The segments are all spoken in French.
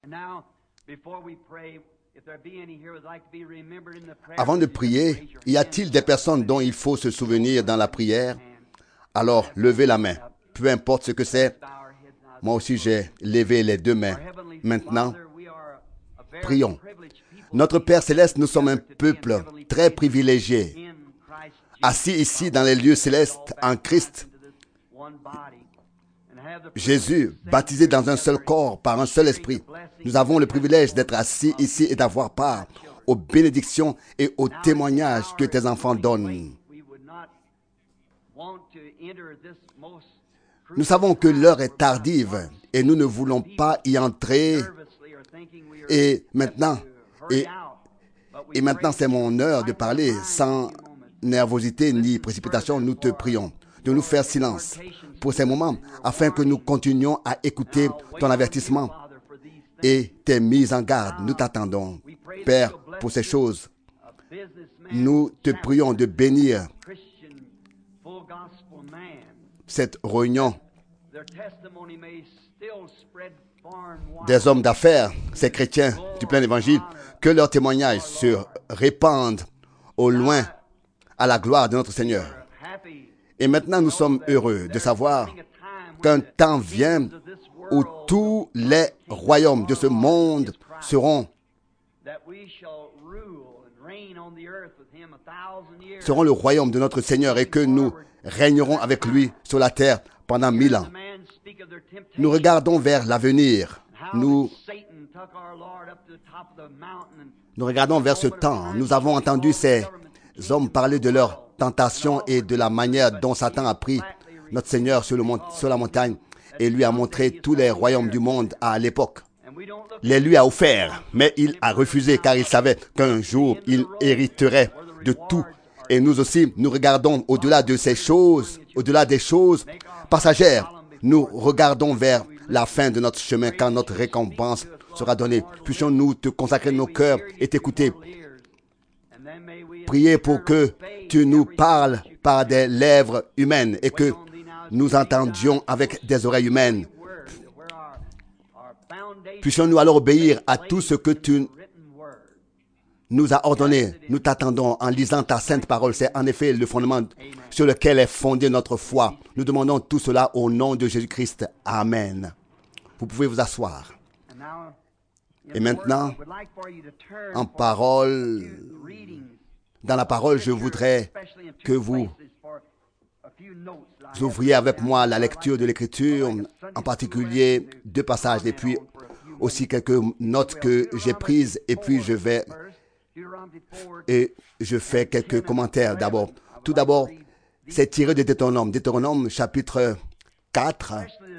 Avant de prier, y a-t-il des personnes dont il faut se souvenir dans la prière? Alors, levez la main. Peu importe ce que c'est. Moi aussi, j'ai levé les deux mains. Maintenant, prions. Notre Père Céleste, nous sommes un peuple très privilégié, assis ici dans les lieux célestes en Christ. Jésus, baptisé dans un seul corps par un seul esprit. Nous avons le privilège d'être assis ici et d'avoir part aux bénédictions et aux témoignages que tes enfants donnent. Nous savons que l'heure est tardive et nous ne voulons pas y entrer. Et maintenant, c'est mon heure de parler sans nervosité ni précipitation. Nous te prions de nous faire silence pour ces moments afin que nous continuions à écouter ton avertissement et tes mises en garde. Nous t'attendons, Père, pour ces choses. Nous te prions de bénir cette réunion des hommes d'affaires, ces chrétiens du plein évangile, que leurs témoignages se répandent au loin à la gloire de notre Seigneur. Et maintenant, nous sommes heureux de savoir qu'un temps vient où tous les royaumes de ce monde seront le royaume de notre Seigneur et que nous régnerons avec lui sur la terre pendant 1000 ans. Nous regardons vers l'avenir. Nous regardons vers ce temps. Nous avons entendu ces hommes parler de leurs tentations et de la manière dont Satan a pris notre Seigneur sur la montagne et lui a montré tous les royaumes du monde à l'époque. Les lui a offerts, mais il a refusé car il savait qu'un jour il hériterait de tout. Et nous aussi, nous regardons au-delà de ces choses, au-delà des choses passagères. Nous regardons vers la fin de notre chemin quand notre récompense sera donnée. Puissions-nous te consacrer nos cœurs et t'écouter. Priez pour que tu nous parles par des lèvres humaines et que nous entendions avec des oreilles humaines. Puissions-nous alors obéir à tout ce que tu nous as ordonné. Nous t'attendons en lisant ta sainte parole. C'est en effet le fondement sur lequel est fondée notre foi. Nous demandons tout cela au nom de Jésus-Christ. Amen. Vous pouvez vous asseoir. Et maintenant, en parole, dans la parole, je voudrais que vous ouvriez avec moi la lecture de l'Écriture, en particulier 2 passages, et puis aussi quelques notes que j'ai prises, et puis je fais quelques commentaires d'abord. Tout d'abord, c'est tiré de Deutéronome. Deutéronome, chapitre 4,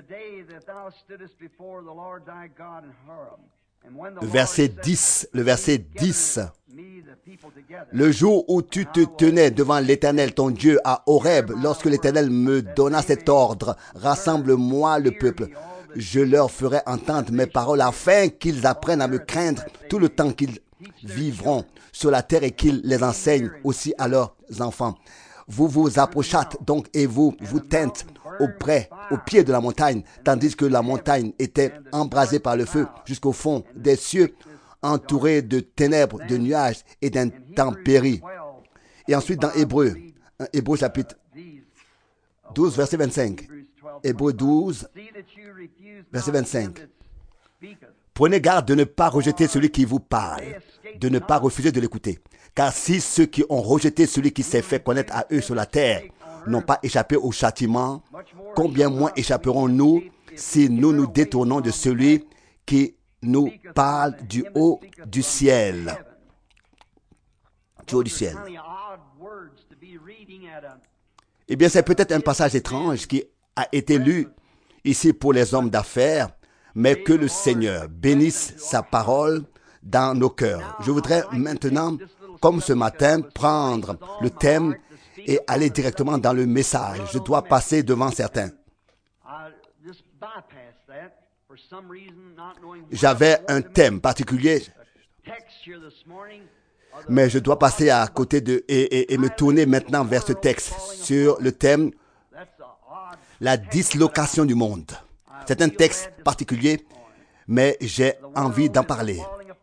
verset 10. Le verset 10. Le jour où tu te tenais devant l'Éternel, ton Dieu, à Horeb, lorsque l'Éternel me donna cet ordre, rassemble-moi le peuple. Je leur ferai entendre mes paroles afin qu'ils apprennent à me craindre tout le temps qu'ils vivront sur la terre et qu'ils les enseignent aussi à leurs enfants. Vous vous approchâtes donc et vous vous tîntes au pied de la montagne, tandis que la montagne était embrasée par le feu jusqu'au fond des cieux, entourée de ténèbres, de nuages et d'intempéries. Et ensuite dans Hébreux chapitre 12, verset 25. Hébreux 12, verset 25. Prenez garde de ne pas rejeter celui qui vous parle, de ne pas refuser de l'écouter. Car si ceux qui ont rejeté celui qui s'est fait connaître à eux sur la terre n'ont pas échappé au châtiment, combien moins échapperons-nous si nous nous détournons de celui qui nous parle du haut du ciel. Du haut du ciel. Eh bien, c'est peut-être un passage étrange qui a été lu ici pour les hommes d'affaires, mais que le Seigneur bénisse sa parole dans nos cœurs. Je voudrais maintenant, comme ce matin, prendre le thème et aller directement dans le message. Je dois passer devant certains. J'avais un thème particulier, mais je dois passer à côté et me tourner maintenant vers ce texte sur le thème « La dislocation du monde ». C'est un texte particulier, mais j'ai envie d'en parler.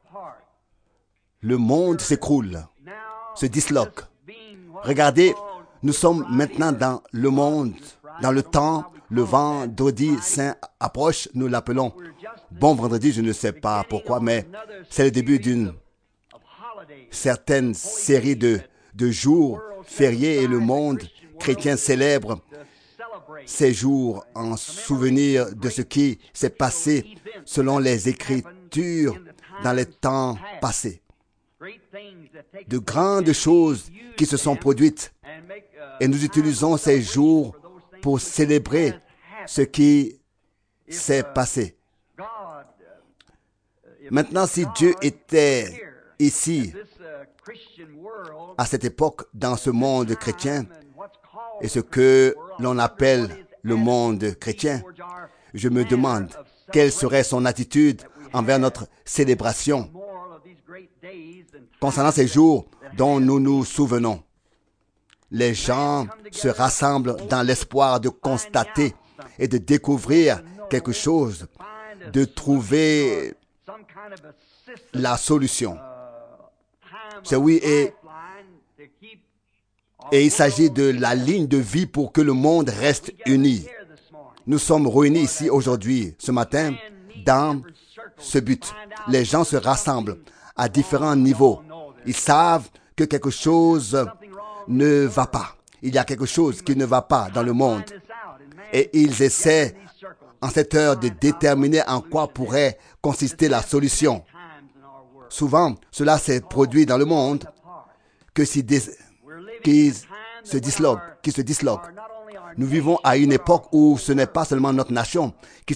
Le monde s'écroule, se disloque. Regardez, nous sommes maintenant dans le monde, dans le temps, le vendredi saint approche, nous l'appelons bon vendredi, je ne sais pas pourquoi, mais c'est le début d'une certaine série de jours fériés et le monde chrétien célèbre ces jours en souvenir de ce qui s'est passé selon les Écritures dans les temps passés. De grandes choses qui se sont produites et nous utilisons ces jours pour célébrer ce qui s'est passé. Maintenant, si Dieu était ici, à cette époque, dans ce monde chrétien, et ce que l'on appelle le monde chrétien, je me demande quelle serait son attitude envers notre célébration concernant ces jours dont nous nous souvenons. Les gens se rassemblent dans l'espoir de constater et de découvrir quelque chose, de trouver la solution. C'est oui, et il s'agit de la ligne de vie pour que le monde reste uni. Nous sommes réunis ici aujourd'hui, ce matin, dans ce but. Les gens se rassemblent à différents niveaux. Ils savent que quelque chose ne va pas. Il y a quelque chose qui ne va pas dans le monde. Et ils essaient, en cette heure, de déterminer en quoi pourrait consister la solution. Souvent, cela s'est produit dans le monde qui se disloque. Nous vivons à une époque où ce n'est pas seulement notre nation qui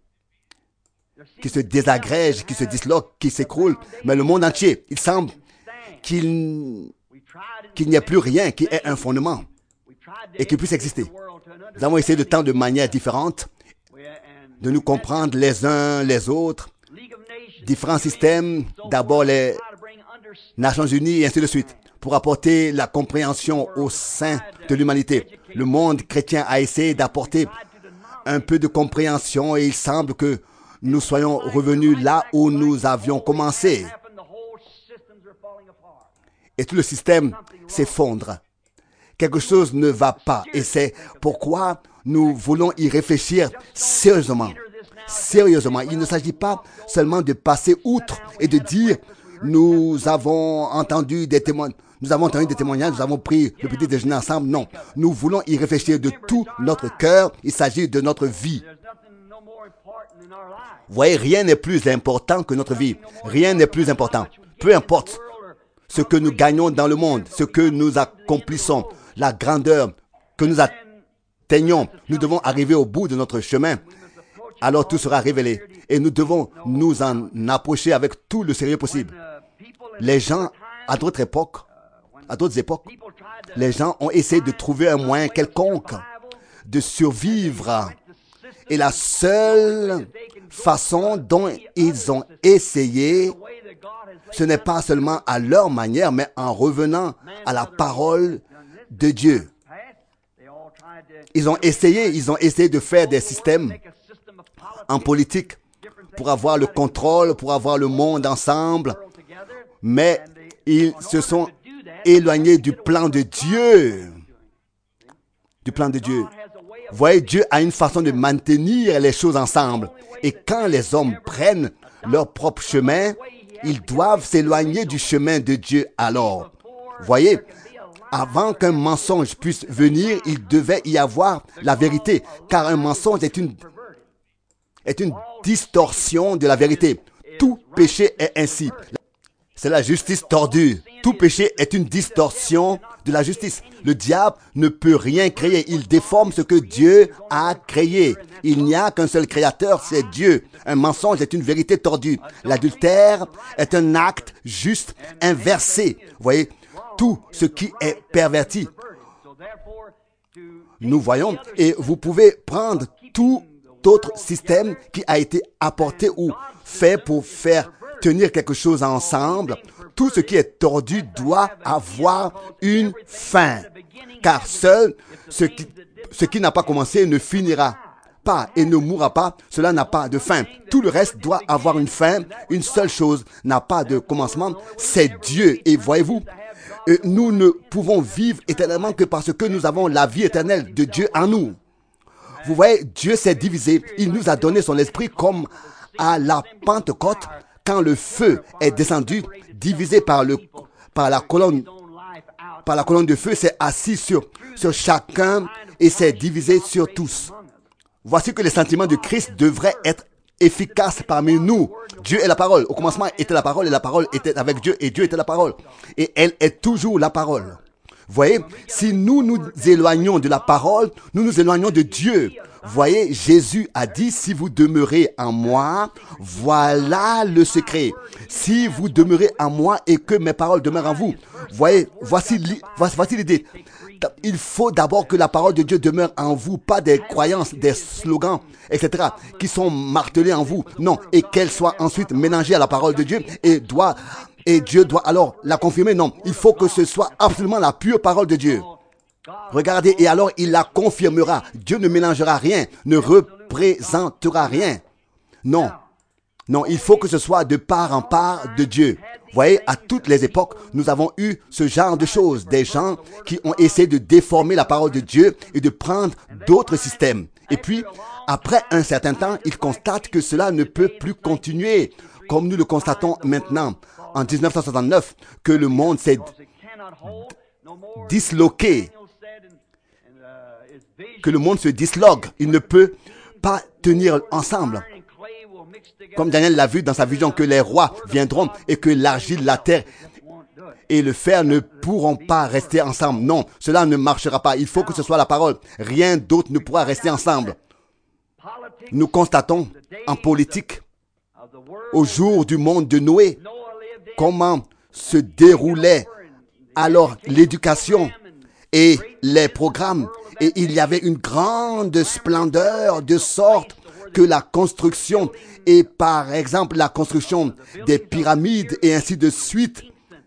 se désagrège, qui se disloque, qui s'écroule, mais le monde entier. Il semble qu'il n'y ait plus rien qui ait un fondement et qui puisse exister. Nous avons essayé de tant de manières différentes de nous comprendre les uns les autres, différents systèmes, d'abord les Nations Unies et ainsi de suite, pour apporter la compréhension au sein de l'humanité. Le monde chrétien a essayé d'apporter un peu de compréhension et il semble que nous soyons revenus là où nous avions commencé. Et tout le système s'effondre. Quelque chose ne va pas et c'est pourquoi nous voulons y réfléchir sérieusement. Sérieusement, il ne s'agit pas seulement de passer outre et de dire nous avons entendu des témoignages, nous avons pris le petit déjeuner ensemble. Non, nous voulons y réfléchir de tout notre cœur. Il s'agit de notre vie. Vous voyez, rien n'est plus important que notre vie. Rien n'est plus important. Peu importe ce que nous gagnons dans le monde, ce que nous accomplissons, la grandeur que nous atteignons, nous devons arriver au bout de notre chemin. Alors tout sera révélé. Et nous devons nous en approcher avec tout le sérieux possible. Les gens, à d'autres époques, les gens ont essayé de trouver un moyen quelconque de survivre. Et la seule façon dont ils ont essayé, ce n'est pas seulement à leur manière, mais en revenant à la parole de Dieu. Ils ont essayé de faire des systèmes en politique pour avoir le contrôle, pour avoir le monde ensemble, mais ils se sont éloignés du plan de Dieu. Du plan de Dieu. Vous voyez, Dieu a une façon de maintenir les choses ensemble. Et quand les hommes prennent leur propre chemin, ils doivent s'éloigner du chemin de Dieu alors. Vous voyez, avant qu'un mensonge puisse venir, il devait y avoir la vérité, car un mensonge est une distorsion de la vérité. Tout péché est ainsi. C'est la justice tordue. Tout péché est une distorsion de la justice. Le diable ne peut rien créer. Il déforme ce que Dieu a créé. Il n'y a qu'un seul créateur, c'est Dieu. Un mensonge est une vérité tordue. L'adultère est un acte juste inversé. Vous voyez, tout ce qui est perverti. Nous voyons, et vous pouvez prendre tout autre système qui a été apporté ou fait pour faire tenir quelque chose ensemble. Tout ce qui est tordu doit avoir une fin. Car seul ce qui n'a pas commencé ne finira pas et ne mourra pas, cela n'a pas de fin. Tout le reste doit avoir une fin. Une seule chose n'a pas de commencement, c'est Dieu. Et voyez-vous, nous ne pouvons vivre éternellement que parce que nous avons la vie éternelle de Dieu en nous. Vous voyez, Dieu s'est divisé. Il nous a donné son esprit comme à la Pentecôte, quand le feu est descendu, divisé par la colonne de feu, c'est assis sur chacun et c'est divisé sur tous. Voici que les sentiments de Christ devraient être efficaces parmi nous. Dieu est la parole. Au commencement était la parole et la parole était avec Dieu et Dieu était la parole. Et elle est toujours la parole. Voyez, si nous nous éloignons de la parole, nous nous éloignons de Dieu. Voyez, Jésus a dit, si vous demeurez en moi, voilà le secret. Si vous demeurez en moi et que mes paroles demeurent en vous. Voyez, voici l'idée. Il faut d'abord que la parole de Dieu demeure en vous, pas des croyances, des slogans, etc., qui sont martelés en vous. Non, et qu'elle soit ensuite mélangée à la parole de Dieu et Dieu doit alors la confirmer. Non, il faut que ce soit absolument la pure parole de Dieu. Regardez, et alors il la confirmera. Dieu ne mélangera rien, ne représentera rien. Non, non, il faut que ce soit de part en part de Dieu. Vous voyez, à toutes les époques, nous avons eu ce genre de choses. Des gens qui ont essayé de déformer la parole de Dieu et de prendre d'autres systèmes. Et puis, après un certain temps, ils constatent que cela ne peut plus continuer, comme nous le constatons maintenant, en 1969, que le monde s'est disloqué, que le monde se disloque. Il ne peut pas tenir ensemble. Comme Daniel l'a vu dans sa vision, que les rois viendront et que l'argile, la terre et le fer ne pourront pas rester ensemble. Non, cela ne marchera pas. Il faut que ce soit la parole. Rien d'autre ne pourra rester ensemble. Nous constatons en politique, au jour du monde de Noé, comment se déroulait alors l'éducation et les programmes. Et il y avait une grande splendeur de sorte que la construction, et par exemple la construction des pyramides et ainsi de suite,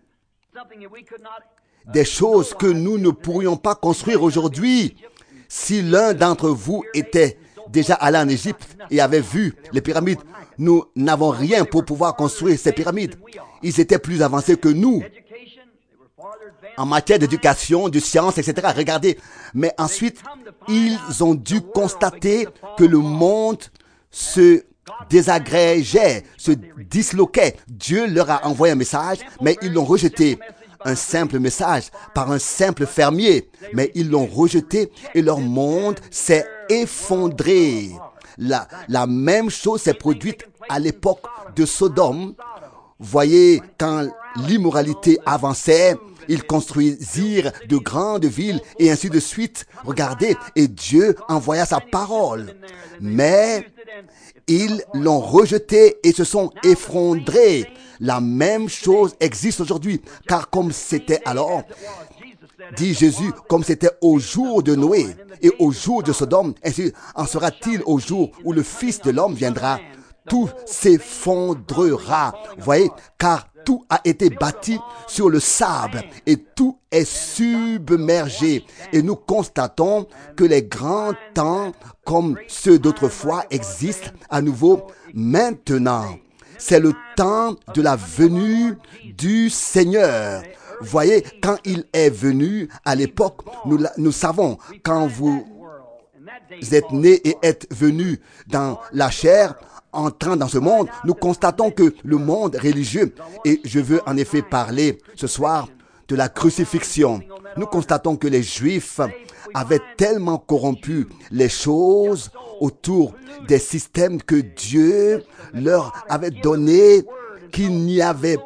des choses que nous ne pourrions pas construire aujourd'hui. Si l'un d'entre vous était déjà allé en Égypte et avait vu les pyramides, nous n'avons rien pour pouvoir construire ces pyramides. Ils étaient plus avancés que nous en matière d'éducation, de science, etc. Regardez. Mais ensuite, ils ont dû constater que le monde se désagrégeait, se disloquait. Dieu leur a envoyé un message, mais ils l'ont rejeté. Un simple message par un simple fermier, mais ils l'ont rejeté et leur monde s'est effondré. La même chose s'est produite à l'époque de Sodome. Voyez, quand l'immoralité avançait, ils construisirent de grandes villes et ainsi de suite. Regardez, et Dieu envoya sa parole. Mais ils l'ont rejeté et se sont effondrés. La même chose existe aujourd'hui, car comme c'était alors, dit Jésus, comme c'était au jour de Noé et au jour de Sodome, ainsi en sera-t-il au jour où le Fils de l'homme viendra. Tout s'effondrera. Vous voyez, car tout a été bâti sur le sable et tout est submergé. Et nous constatons que les grands temps comme ceux d'autrefois existent à nouveau maintenant. C'est le temps de la venue du Seigneur. Voyez, quand il est venu à l'époque, nous savons, quand vous êtes né et êtes venu dans la chair, entrant dans ce monde, nous constatons que le monde religieux, et je veux en effet parler ce soir de la crucifixion, nous constatons que les Juifs avaient tellement corrompu les choses autour des systèmes que Dieu leur avait donné qu'il n'y avait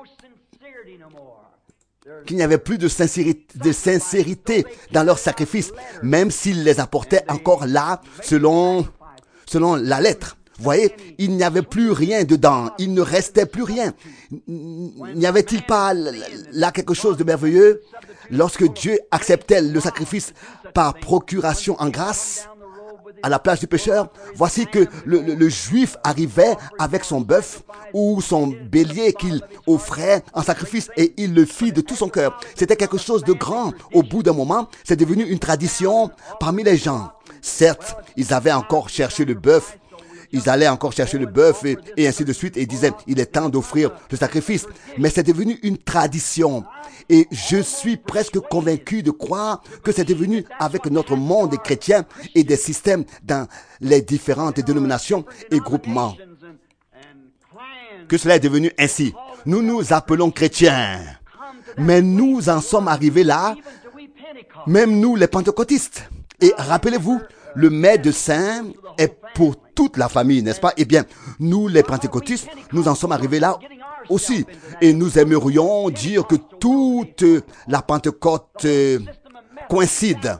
plus de sincérité dans leurs sacrifices, même s'ils les apportaient encore là, selon la lettre. Vous voyez, il n'y avait plus rien dedans, il ne restait plus rien. N'y avait-il pas là quelque chose de merveilleux? Lorsque Dieu acceptait le sacrifice par procuration en grâce, à la place du pécheur, voici que le juif arrivait avec son bœuf ou son bélier qu'il offrait en sacrifice et il le fit de tout son cœur. C'était quelque chose de grand. Au bout d'un moment, c'est devenu une tradition parmi les gens. Certes, ils avaient encore cherché le bœuf. Ils allaient encore chercher le bœuf et ainsi de suite. Et ils disaient, il est temps d'offrir le sacrifice. Mais c'est devenu une tradition. Et je suis presque convaincu de croire que c'est devenu avec notre monde des chrétiens et des systèmes dans les différentes dénominations et groupements, que cela est devenu ainsi. Nous nous appelons chrétiens. Mais nous en sommes arrivés là, même nous les pentecôtistes. Et rappelez-vous, le médecin est pour toute la famille, n'est-ce pas? Eh bien, nous les pentecôtistes, nous en sommes arrivés là aussi. Et nous aimerions dire que toute la Pentecôte coïncide.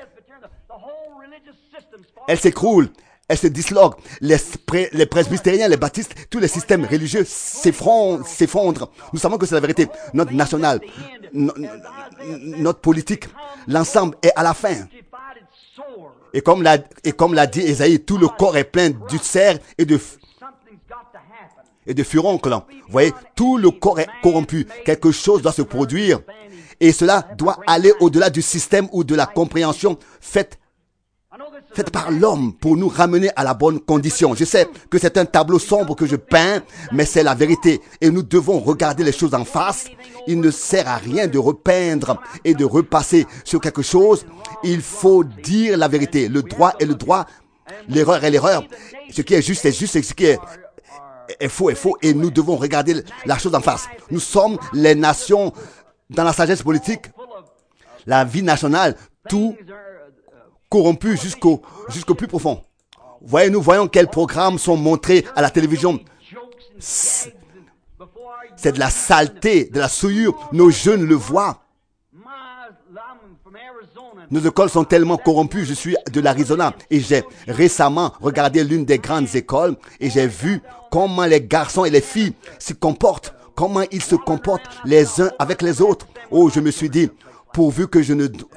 Elle s'écroule, elle se disloque. Les presbytériens, les baptistes, tous les systèmes religieux s'effondrent. Nous savons que c'est la vérité. Notre national, notre politique, l'ensemble est à la fin. Et comme l'a dit Ésaïe, tout le corps est plein d'ulcères et de furoncles. Vous voyez, tout le corps est corrompu. Quelque chose doit se produire. Et cela doit aller au-delà du système ou de la compréhension faite par l'homme pour nous ramener à la bonne condition. Je sais que c'est un tableau sombre que je peins, mais c'est la vérité. Et nous devons regarder les choses en face. Il ne sert à rien de repeindre et de repasser sur quelque chose. Il faut dire la vérité. Le droit est le droit, l'erreur est l'erreur. Ce qui est juste est juste et ce qui est faux est faux. Et nous devons regarder la chose en face. Nous sommes les nations dans la sagesse politique, la vie nationale, tout corrompu jusqu'au plus profond. Voyez, nous voyons quels programmes sont montrés à la télévision. C'est de la saleté, de la souillure. Nos jeunes le voient. Nos écoles sont tellement corrompues. Je suis de l'Arizona et j'ai récemment regardé l'une des grandes écoles et j'ai vu comment les garçons et les filles se comportent, comment ils se comportent les uns avec les autres. Oh, je me suis dit, pourvu que je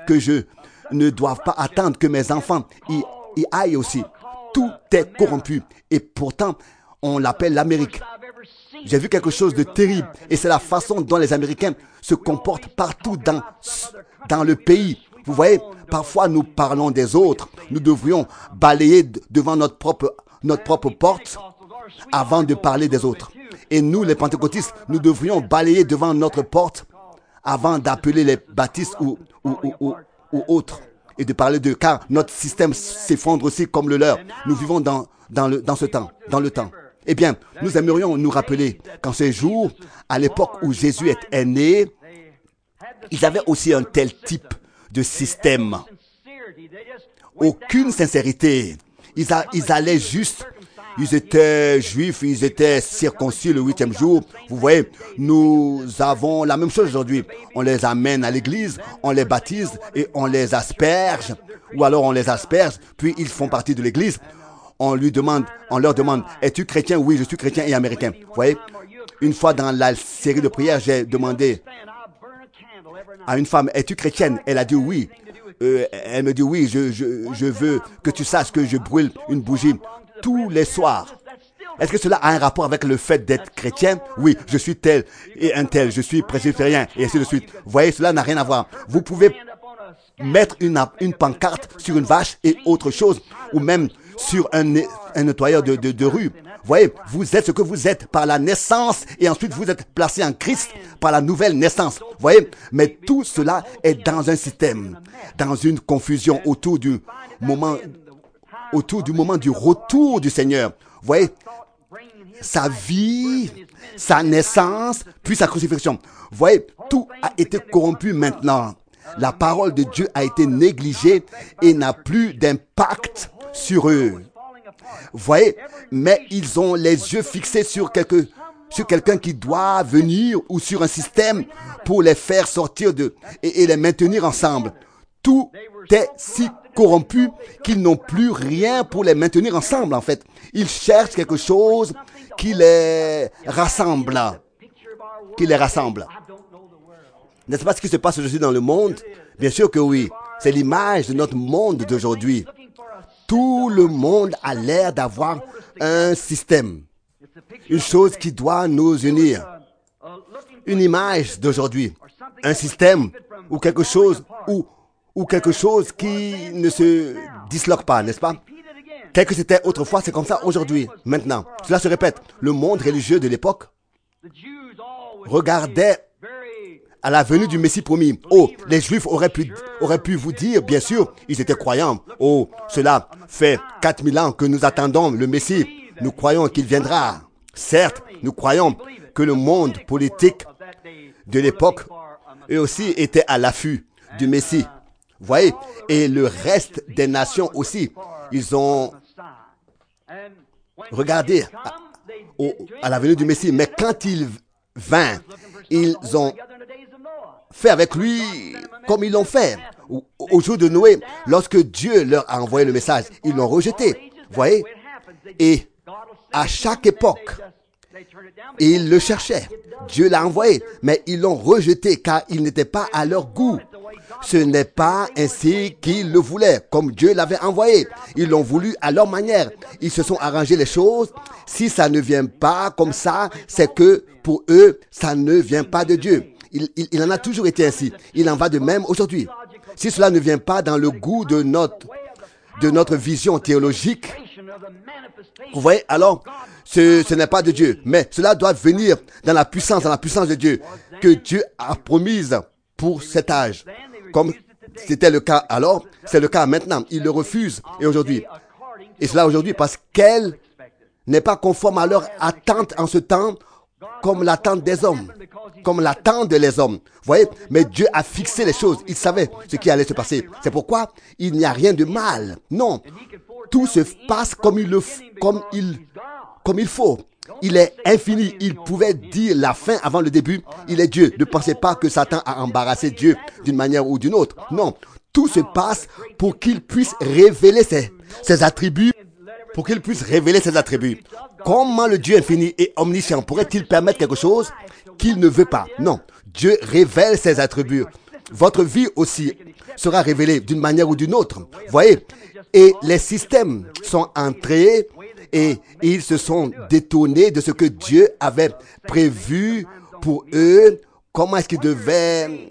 ne doivent pas attendre que mes enfants y aillent aussi. Tout est corrompu. Et pourtant, on l'appelle l'Amérique. J'ai vu quelque chose de terrible. Et c'est la façon dont les Américains se comportent partout dans le pays. Vous voyez, parfois nous parlons des autres. Nous devrions balayer devant notre propre porte avant de parler des autres. Et nous, les pentecôtistes, nous devrions balayer devant notre porte avant d'appeler les baptistes ou autres et de parler d'eux, car notre système s'effondre aussi comme le leur. Nous vivons dans le temps. Eh bien, nous aimerions nous rappeler qu'en ces jours, à l'époque où Jésus est né, ils avaient aussi un tel type de système. Aucune sincérité. Ils allaient juste. Ils étaient juifs, ils étaient circoncis le 8e jour. Vous voyez, nous avons la même chose aujourd'hui. On les amène à l'église, on les baptise et on les asperge. Ou alors on les asperge, puis ils font partie de l'église. On leur demande, es-tu chrétien? Oui, je suis chrétien et américain. Vous voyez, une fois dans la série de prières, j'ai demandé à une femme, es-tu chrétienne? Elle a dit oui. Elle me dit oui, je veux que tu saches que je brûle une bougie tous les soirs. Est-ce que cela a un rapport avec le fait d'être chrétien? Oui, je suis tel et un tel, je suis presbytérien et ainsi de suite. Vous voyez, cela n'a rien à voir. Vous pouvez mettre une pancarte sur une vache et autre chose, ou même sur un nettoyeur de rue. Vous voyez, vous êtes ce que vous êtes par la naissance et ensuite vous êtes placé en Christ par la nouvelle naissance. Vous voyez, mais tout cela est dans un système, dans une confusion autour du moment du retour du Seigneur. Vous voyez, sa vie, sa naissance, puis sa crucifixion. Vous voyez, tout a été corrompu maintenant. La parole de Dieu a été négligée et n'a plus d'impact sur eux. Vous voyez, mais ils ont les yeux fixés sur quelqu'un qui doit venir ou sur un système pour les faire sortir et les maintenir ensemble. Tout est si corrompu qu'ils n'ont plus rien pour les maintenir ensemble, en fait. Ils cherchent quelque chose qui les rassemble. N'est-ce pas ce qui se passe aujourd'hui dans le monde? Bien sûr que oui. C'est l'image de notre monde d'aujourd'hui. Tout le monde a l'air d'avoir un système. Une chose qui doit nous unir. Une image d'aujourd'hui. Un système ou quelque chose où ou quelque chose qui ne se disloque pas, n'est-ce pas? Tel que c'était autrefois, c'est comme ça aujourd'hui. Maintenant, cela se répète. Le monde religieux de l'époque regardait à la venue du Messie promis. Oh, les Juifs auraient pu vous dire, bien sûr, ils étaient croyants. Oh, cela fait 4000 ans que nous attendons le Messie. Nous croyons qu'il viendra. Certes, nous croyons que le monde politique de l'époque, eux aussi, était à l'affût du Messie. Voyez, et le reste des nations aussi, ils ont regardé à la venue du Messie. Mais quand il vint, ils ont fait avec lui comme ils l'ont fait au jour de Noé. Lorsque Dieu leur a envoyé le message, ils l'ont rejeté. Voyez, et à chaque époque, ils le cherchaient. Dieu l'a envoyé, mais ils l'ont rejeté car il n'était pas à leur goût. Ce n'est pas ainsi qu'ils le voulaient, comme Dieu l'avait envoyé. Ils l'ont voulu à leur manière. Ils se sont arrangés les choses. Si ça ne vient pas comme ça, c'est que pour eux, ça ne vient pas de Dieu. Il en a toujours été ainsi. Il en va de même aujourd'hui. Si cela ne vient pas dans le goût de notre vision théologique, vous voyez, alors, ce n'est pas de Dieu. Mais cela doit venir dans la puissance de Dieu, que Dieu a promise pour cet âge. Comme c'était le cas alors, c'est le cas maintenant. Ils le refusent. Et aujourd'hui, et cela aujourd'hui parce qu'elle n'est pas conforme à leur attente en ce temps, comme l'attente des hommes, comme l'attente les hommes. Vous voyez, mais Dieu a fixé les choses. Il savait ce qui allait se passer. C'est pourquoi il n'y a rien de mal. Non, tout se passe comme il faut. Il est infini. Il pouvait dire la fin avant le début. Il est Dieu. Ne pensez pas que Satan a embarrassé Dieu d'une manière ou d'une autre. Non, tout se passe pour qu'il puisse révéler ses attributs. Pour qu'il puisse révéler ses attributs. Comment le Dieu infini et omniscient pourrait-il permettre quelque chose qu'il ne veut pas? Non, Dieu révèle ses attributs. Votre vie aussi sera révélée d'une manière ou d'une autre. Voyez, et les systèmes sont entrés et ils se sont détournés de ce que Dieu avait prévu pour eux. Comment est-ce qu'ils devaient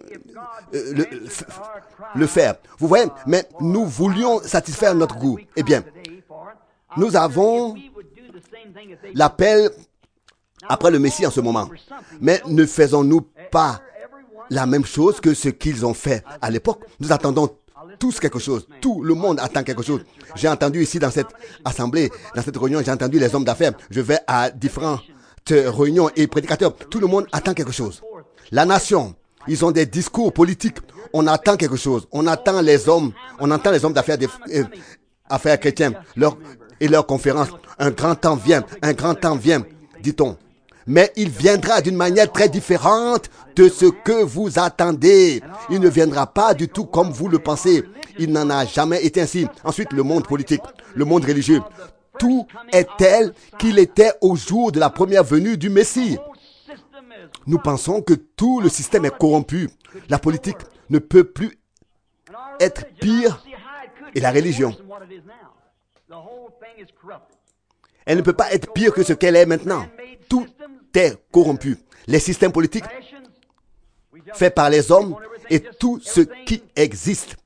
le faire? Vous voyez, mais nous voulions satisfaire notre goût. Eh bien, nous avons l'appel après le Messie en ce moment. Mais ne faisons-nous pas la même chose que ce qu'ils ont fait à l'époque? Nous attendons tous quelque chose. Tout le monde attend quelque chose. J'ai entendu ici dans cette assemblée, dans cette réunion, j'ai entendu les hommes d'affaires. Je vais à différentes réunions et prédicateurs. Tout le monde attend quelque chose. La nation, ils ont des discours politiques. On attend quelque chose. On entend les hommes d'affaires, affaires chrétiens, et leurs conférences. Un grand temps vient, dit-on. Mais il viendra d'une manière très différente de ce que vous attendez. Il ne viendra pas du tout comme vous le pensez. Il n'en a jamais été ainsi. Ensuite, le monde politique, le monde religieux. Tout est tel qu'il était au jour de la première venue du Messie. Nous pensons que tout le système est corrompu. La politique ne peut plus être pire. Et la religion, elle ne peut pas être pire que ce qu'elle est maintenant. Tout est corrompu. Les systèmes politiques faits par les hommes et tout ce qui existe.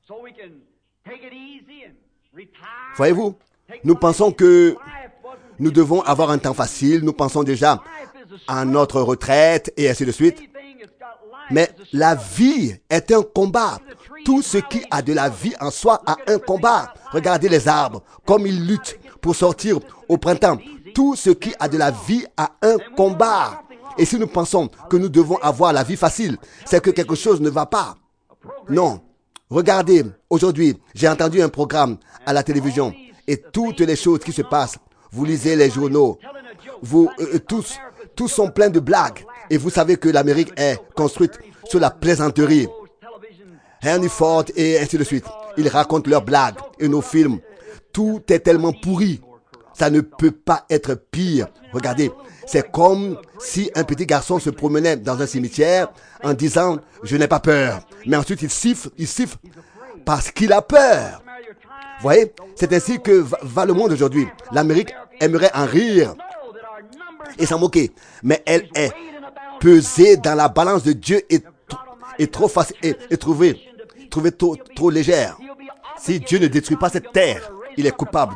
Voyez-vous, nous pensons que nous devons avoir un temps facile. Nous pensons déjà à notre retraite et ainsi de suite. Mais la vie est un combat. Tout ce qui a de la vie en soi a un combat. Regardez les arbres, comme ils luttent pour sortir au printemps. Tout ce qui a de la vie a un combat. Et si nous pensons que nous devons avoir la vie facile, c'est que quelque chose ne va pas. Non. Regardez, aujourd'hui, j'ai entendu un programme à la télévision et toutes les choses qui se passent. Vous lisez les journaux. Tous sont pleins de blagues. Et vous savez que l'Amérique est construite sur la plaisanterie. Henry Ford et ainsi de suite. Ils racontent leurs blagues et nos films. Tout est tellement pourri. Ça ne peut pas être pire. Regardez, c'est comme si un petit garçon se promenait dans un cimetière en disant « Je n'ai pas peur ». Mais ensuite, il siffle parce qu'il a peur. Vous voyez, c'est ainsi que va le monde aujourd'hui. L'Amérique aimerait en rire et s'en moquer. Mais elle est pesée dans la balance de Dieu et trop facile et trouvée trouvée trop légère. Si Dieu ne détruit pas cette terre, il est coupable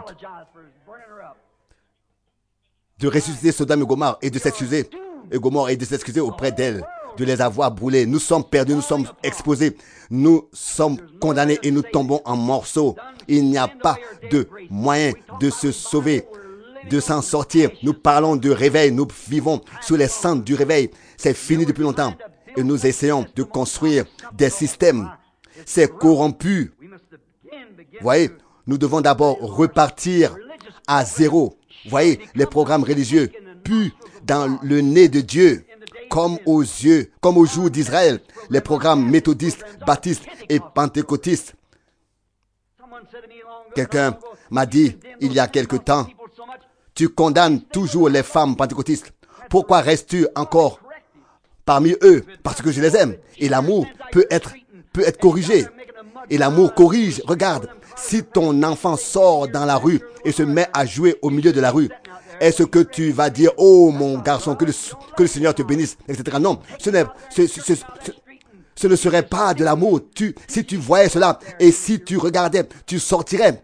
de ressusciter Sodome et Gomorrhe et de s'excuser auprès d'elle, de les avoir brûlés. Nous sommes perdus, nous sommes exposés, nous sommes condamnés et nous tombons en morceaux. Il n'y a pas de moyen de se sauver, de s'en sortir. Nous parlons de réveil, nous vivons sous les cendres du réveil. C'est fini depuis longtemps et nous essayons de construire des systèmes. C'est corrompu. Vous voyez, nous devons d'abord repartir à zéro. Vous voyez, les programmes religieux puent dans le nez de Dieu, comme aux jours d'Israël. Les programmes méthodistes, baptistes et pentecôtistes. Quelqu'un m'a dit, il y a quelque temps, tu condamnes toujours les femmes pentecôtistes. Pourquoi restes-tu encore parmi eux? Parce que je les aime. Et l'amour peut être corrigé. Et l'amour corrige. Regarde, si ton enfant sort dans la rue et se met à jouer au milieu de la rue, est-ce que tu vas dire, oh mon garçon, que le Seigneur te bénisse, etc. Non, ce ne serait pas de l'amour. Si tu voyais cela et si tu regardais, tu sortirais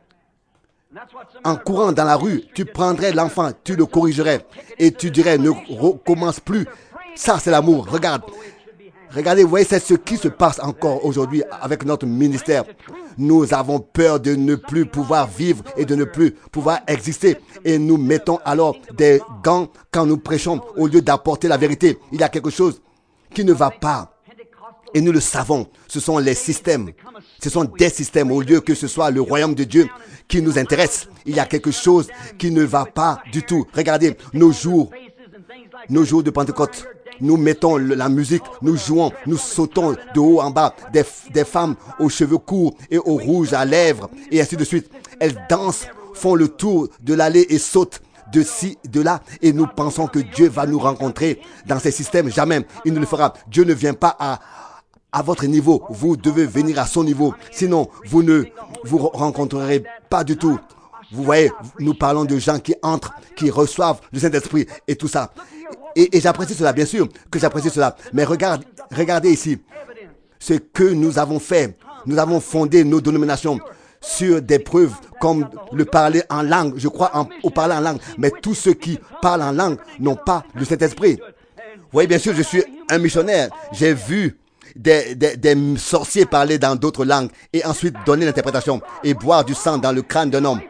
en courant dans la rue, tu prendrais l'enfant, tu le corrigerais et tu dirais, ne recommence plus. Ça, c'est l'amour. Regardez, vous voyez, c'est ce qui se passe encore aujourd'hui avec notre ministère. Nous avons peur de ne plus pouvoir vivre et de ne plus pouvoir exister. Et nous mettons alors des gants quand nous prêchons au lieu d'apporter la vérité. Il y a quelque chose qui ne va pas. Et nous le savons. Ce sont les systèmes. Ce sont des systèmes au lieu que ce soit le royaume de Dieu qui nous intéresse. Il y a quelque chose qui ne va pas du tout. Regardez, nos jours de Pentecôte. Nous mettons la musique, nous jouons, nous sautons de haut en bas, des femmes aux cheveux courts et aux rouges à lèvres, et ainsi de suite. Elles dansent, font le tour de l'allée et sautent de ci, de là, et nous pensons que Dieu va nous rencontrer dans ces systèmes. Jamais, il ne le fera. Dieu ne vient pas à votre niveau. Vous devez venir à son niveau. Sinon, vous ne vous rencontrerez pas du tout. Vous voyez, nous parlons de gens qui entrent, qui reçoivent le Saint-Esprit et tout ça. Et j'apprécie cela, bien sûr que j'apprécie cela. Mais regardez ici ce que nous avons fait. Nous avons fondé nos dénominations sur des preuves comme le parler en langue. Je crois au parler en langue. Mais tous ceux qui parlent en langue n'ont pas le Saint-Esprit. Vous voyez, bien sûr, je suis un missionnaire. J'ai vu des sorciers parler dans d'autres langues et ensuite donner l'interprétation et boire du sang dans le crâne d'un homme.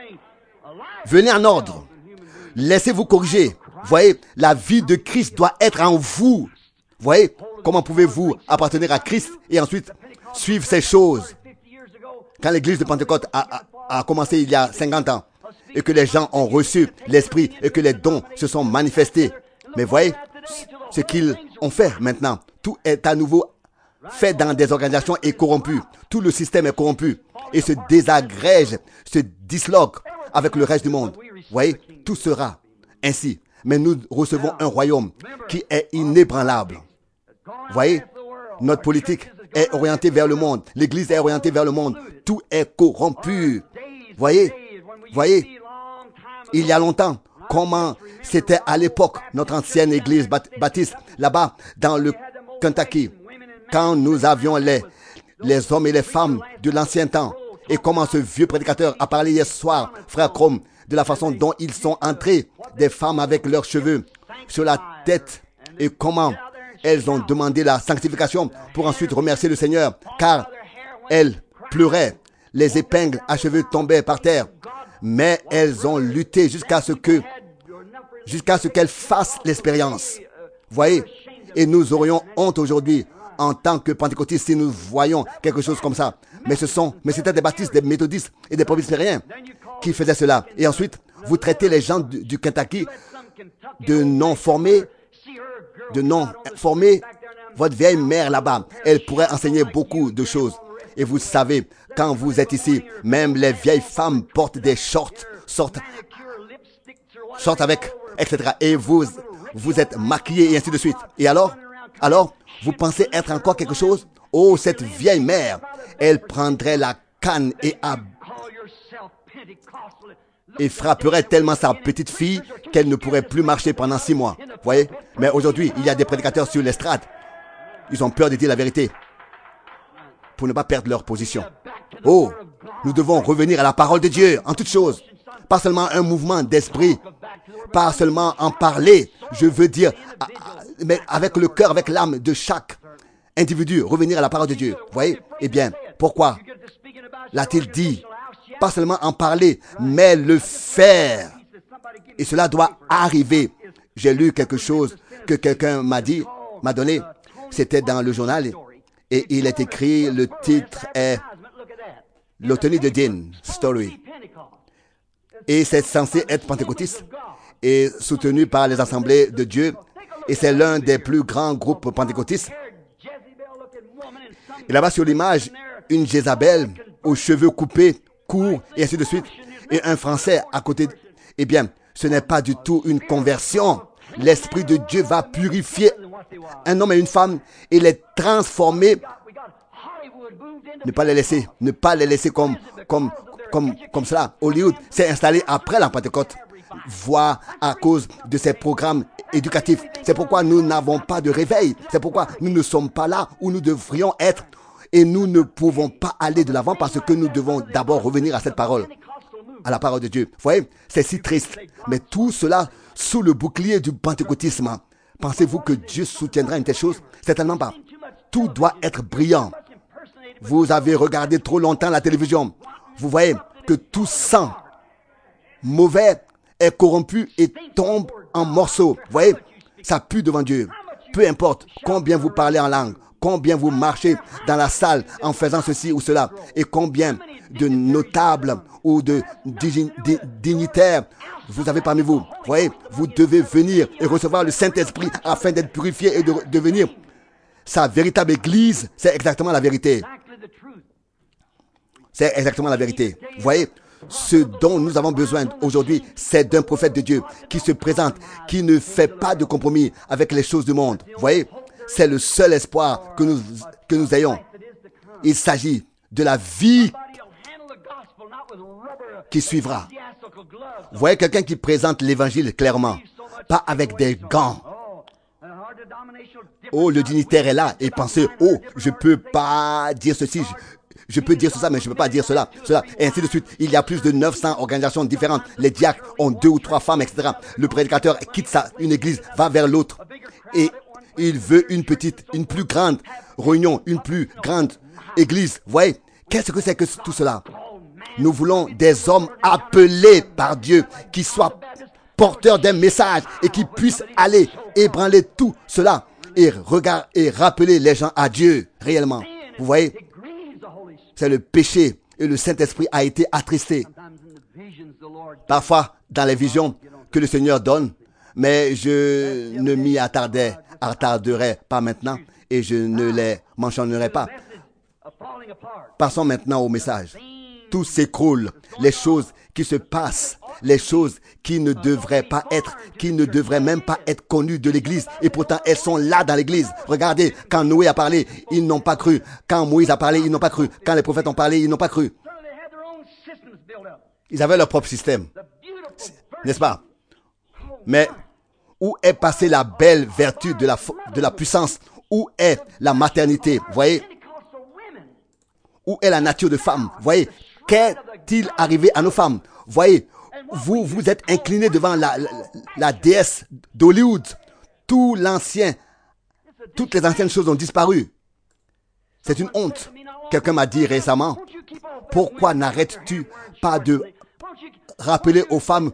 Venez en ordre. Laissez-vous corriger. Voyez, la vie de Christ doit être en vous. Voyez, comment pouvez-vous appartenir à Christ et ensuite suivre ces choses? Quand l'église de Pentecôte a commencé il y a 50 ans et que les gens ont reçu l'Esprit et que les dons se sont manifestés. Mais voyez ce qu'ils ont fait maintenant. Tout est à nouveau fait dans des organisations et corrompu. Tout le système est corrompu et se désagrège, se disloque avec le reste du monde. Voyez, tout sera ainsi. Mais nous recevons un royaume qui est inébranlable. Voyez, notre politique est orientée vers le monde. L'église est orientée vers le monde. Tout est corrompu. Voyez, il y a longtemps, comment c'était à l'époque, notre ancienne église baptiste, là-bas, dans le Kentucky, quand nous avions les hommes et les femmes de l'ancien temps, et comment ce vieux prédicateur a parlé hier soir, frère Chrome, de la façon dont ils sont entrés, des femmes avec leurs cheveux sur la tête, et comment elles ont demandé la sanctification pour ensuite remercier le Seigneur, car elles pleuraient, les épingles à cheveux tombaient par terre, mais elles ont lutté jusqu'à ce qu'elles fassent l'expérience. Voyez, et nous aurions honte aujourd'hui en tant que pentecôtistes si nous voyons quelque chose comme ça. Mais c'était des baptistes, des méthodistes et des presbytériens qui faisaient cela. Et ensuite, vous traitez les gens du Kentucky de non formés. Votre vieille mère là-bas, elle pourrait enseigner beaucoup de choses. Et vous savez, quand vous êtes ici, même les vieilles femmes portent des shorts avec, etc. Et vous êtes maquillés et ainsi de suite. Et alors, vous pensez être encore quelque chose? Oh, cette vieille mère, elle prendrait la canne et frapperait tellement sa petite fille qu'elle ne pourrait plus marcher pendant 6 mois. Voyez? Mais aujourd'hui, il y a des prédicateurs sur l'estrade. Ils ont peur de dire la vérité. pour ne pas perdre leur position. Oh, nous devons revenir à la parole de Dieu en toutes choses. Pas seulement un mouvement d'esprit, pas seulement en parler, je veux dire, mais avec le cœur, avec l'âme de chaque individu, revenir à la parole de Dieu. Vous voyez? Eh bien, pourquoi l'a-t-il dit? Pas seulement en parler, mais le faire. Et cela doit arriver. J'ai lu quelque chose que quelqu'un m'a donné. C'était dans le journal et il est écrit, le titre est l'Anthony de Dean Story. Et c'est censé être pentecôtiste et soutenu par les assemblées de Dieu. Et c'est l'un des plus grands groupes pentecôtistes. Et là-bas sur l'image, une Jézabel aux cheveux coupés, courts et ainsi de suite. Et un Français à côté. Eh bien, ce n'est pas du tout une conversion. L'Esprit de Dieu va purifier un homme et une femme et les transformer. Ne pas les laisser comme cela. Hollywood s'est installé après la Pentecôte, voire à cause de ces programmes éducatifs. C'est pourquoi nous n'avons pas de réveil. C'est pourquoi nous ne sommes pas là où nous devrions être. Et nous ne pouvons pas aller de l'avant parce que nous devons d'abord revenir à cette parole, à la parole de Dieu. Vous voyez, c'est si triste. Mais tout cela sous le bouclier du pentecôtisme. Pensez-vous que Dieu soutiendra une telle chose? Certainement pas. Tout doit être brillant. Vous avez regardé trop longtemps la télévision. Vous voyez que tout sang mauvais est corrompu et tombe en morceaux. Vous voyez, ça pue devant Dieu. Peu importe combien vous parlez en langue, combien vous marchez dans la salle en faisant ceci ou cela, et combien de notables ou de dignitaires vous avez parmi vous. Vous voyez, vous devez venir et recevoir le Saint-Esprit afin d'être purifié et de devenir sa véritable église. C'est exactement la vérité. C'est exactement la vérité. Vous voyez, ce dont nous avons besoin aujourd'hui, c'est d'un prophète de Dieu qui se présente, qui ne fait pas de compromis avec les choses du monde. Vous voyez, c'est le seul espoir que nous ayons. Il s'agit de la vie qui suivra. Vous voyez quelqu'un qui présente l'évangile clairement, pas avec des gants. Oh, le dignitaire est là et pensez, oh, je peux pas dire ceci, je peux dire cela, mais je ne peux pas dire cela, et ainsi de suite. Il y a plus de 900 organisations différentes. Les diacres ont 2 ou 3 femmes, etc. Le prédicateur quitte une église, va vers l'autre. Et il veut une plus grande réunion, une plus grande église. Vous voyez, qu'est-ce que c'est que tout cela? Nous voulons des hommes appelés par Dieu, qui soient porteurs d'un message et qui puissent aller ébranler tout cela et rappeler les gens à Dieu réellement. Vous voyez, c'est le péché et le Saint-Esprit a été attristé. Parfois, dans les visions que le Seigneur donne, mais je ne m'y attarderai pas maintenant et je ne les mentionnerai pas. Passons maintenant au message. Tout s'écroule, les choses qui se passent, les choses qui ne devraient pas être, qui ne devraient même pas être connues de l'Église. Et pourtant, elles sont là dans l'Église. Regardez, quand Noé a parlé, ils n'ont pas cru. Quand Moïse a parlé, ils n'ont pas cru. Quand les prophètes ont parlé, ils n'ont pas cru. Ils avaient leur propre système, n'est-ce pas? Mais où est passée la belle vertu de la puissance? Où est la maternité? Vous voyez? Où est la nature de femme? Vous voyez? Qu'est-il arrivé à nos femmes? Vous voyez? Vous êtes inclinés devant la déesse d'Hollywood. Toutes les anciennes choses ont disparu. C'est une honte. Quelqu'un m'a dit récemment, pourquoi n'arrêtes-tu pas de rappeler aux femmes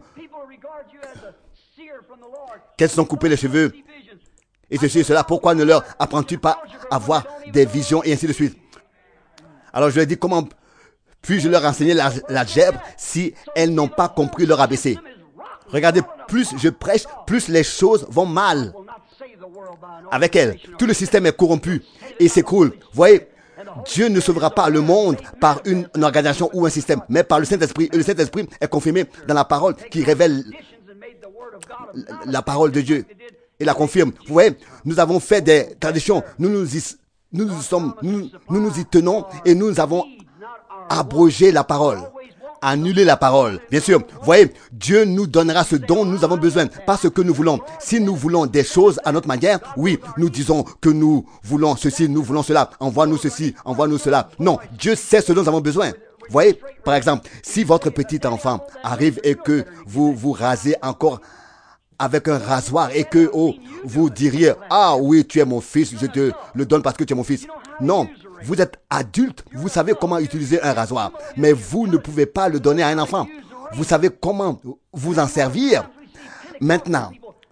qu'elles se sont coupées les cheveux et ceci et cela? Pourquoi ne leur apprends-tu pas à avoir des visions et ainsi de suite? Alors je leur ai dit, comment puis-je leur enseigner l'algèbre si elles n'ont pas compris leur ABC? Regardez, plus je prêche, plus les choses vont mal avec elles. Tout le système est corrompu et s'écroule. Vous voyez, Dieu ne sauvera pas le monde par une organisation ou un système, mais par le Saint-Esprit. Et le Saint-Esprit est confirmé dans la parole qui révèle la parole de Dieu et la confirme. Vous voyez, nous avons fait des traditions, nous nous y tenons et nous avons abrogé la parole. annuler la parole. Bien sûr, voyez, Dieu nous donnera ce dont nous avons besoin, pas ce que nous voulons. Si nous voulons des choses à notre manière, oui, nous disons que nous voulons ceci, nous voulons cela. Envoie-nous ceci, envoie-nous cela. Non, Dieu sait ce dont nous avons besoin. Voyez, par exemple, si votre petit enfant arrive et que vous vous rasez encore avec un rasoir et que vous diriez, ah oui, tu es mon fils, je te le donne parce que tu es mon fils. Non, vous êtes adulte, vous savez comment utiliser un rasoir, mais vous ne pouvez pas le donner à un enfant. Vous savez comment vous en servir. Maintenant,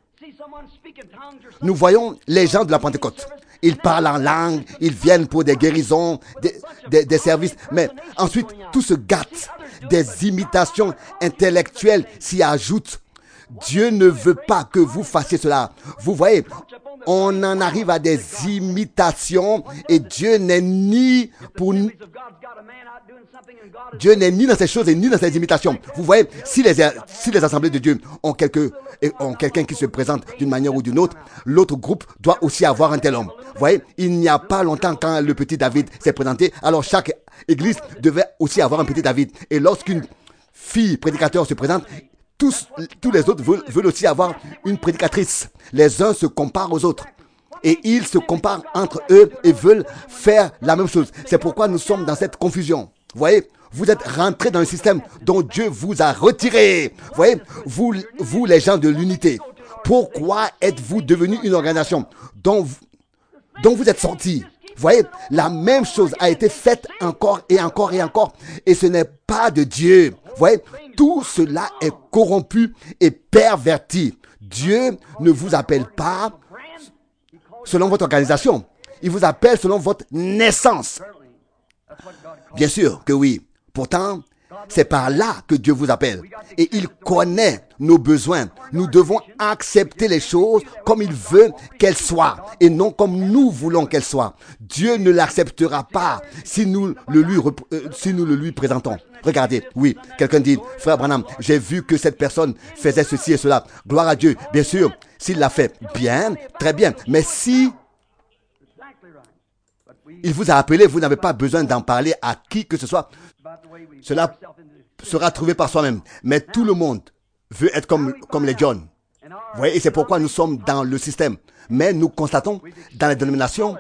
nous voyons les gens de la Pentecôte. Ils parlent en langue, ils viennent pour des guérisons, des services, mais ensuite tout se gâte. Des imitations intellectuelles s'y ajoutent. Dieu ne veut pas que vous fassiez cela. Vous voyez, on en arrive à des imitations et Dieu n'est ni dans ces choses et ni dans ces imitations. Vous voyez, si les assemblées de Dieu ont quelqu'un qui se présente d'une manière ou d'une autre, l'autre groupe doit aussi avoir un tel homme. Vous voyez, il n'y a pas longtemps quand le petit David s'est présenté, alors chaque église devait aussi avoir un petit David. Et lorsqu'une fille prédicateur se présente, tous les autres veulent aussi avoir une prédicatrice. Les uns se comparent aux autres. Et ils se comparent entre eux et veulent faire la même chose. C'est pourquoi nous sommes dans cette confusion. Vous voyez, vous êtes rentrés dans un système dont Dieu vous a retiré. Vous voyez, vous les gens de l'unité. Pourquoi êtes-vous devenus une organisation dont vous êtes sortis? Vous voyez, la même chose a été faite encore et encore et encore. Et ce n'est pas de Dieu. Vous voyez, tout cela est corrompu et perverti. Dieu ne vous appelle pas selon votre organisation. Il vous appelle selon votre naissance. Bien sûr que oui. Pourtant, c'est par là que Dieu vous appelle. Et il connaît nos besoins. Nous devons accepter les choses comme il veut qu'elles soient et non comme nous voulons qu'elles soient. Dieu ne l'acceptera pas si nous le lui présentons. Regardez, oui, quelqu'un dit, frère Branham, j'ai vu que cette personne faisait ceci et cela. Gloire à Dieu. Bien sûr, s'il l'a fait bien, très bien. Mais si il vous a appelé, vous n'avez pas besoin d'en parler à qui que ce soit. Cela sera trouvé par soi-même. Mais tout le monde veut être comme les John. Vous voyez, et c'est pourquoi nous sommes dans le système. Mais nous constatons dans les dénominations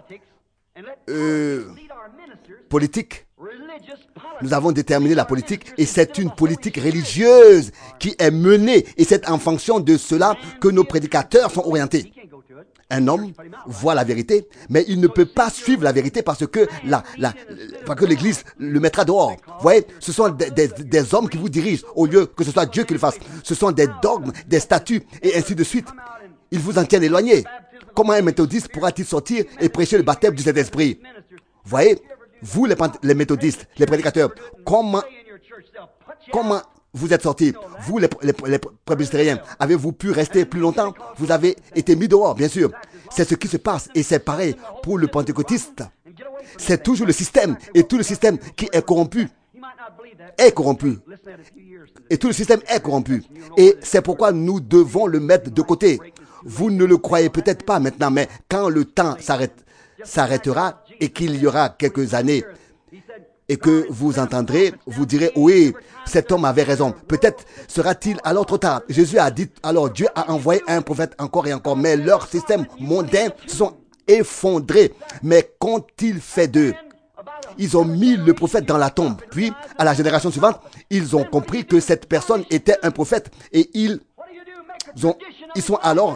politiques, nous avons déterminé la politique et c'est une politique religieuse qui est menée. Et c'est en fonction de cela que nos prédicateurs sont orientés. Un homme voit la vérité, mais il ne peut pas suivre la vérité parce que l'Église le mettra dehors. Vous voyez, ce sont des hommes qui vous dirigent au lieu que ce soit Dieu qui le fasse. Ce sont des dogmes, des statuts et ainsi de suite. Ils vous en tiennent éloignés. Comment un méthodiste pourra-t-il sortir et prêcher le baptême du Saint-Esprit? Vous voyez, vous les méthodistes, les prédicateurs, comment vous êtes sortis? Vous, les presbytériens, avez-vous pu rester plus longtemps? Vous avez été mis dehors, bien sûr. C'est ce qui se passe. Et c'est pareil pour le pentecôtiste. C'est toujours le système. Et tout le système qui est corrompu est corrompu. Et tout le système est corrompu. Et c'est pourquoi nous devons le mettre de côté. Vous ne le croyez peut-être pas maintenant, mais quand le temps s'arrêtera et qu'il y aura quelques années, et que vous entendrez, vous direz, oui, cet homme avait raison. Peut-être sera-t-il alors trop tard. Jésus a dit, alors Dieu a envoyé un prophète encore et encore, mais leur système mondain se sont effondrés. Mais qu'ont-ils fait d'eux? Ils ont mis le prophète dans la tombe. Puis, à la génération suivante, ils ont compris que cette personne était un prophète. Et ils ont alors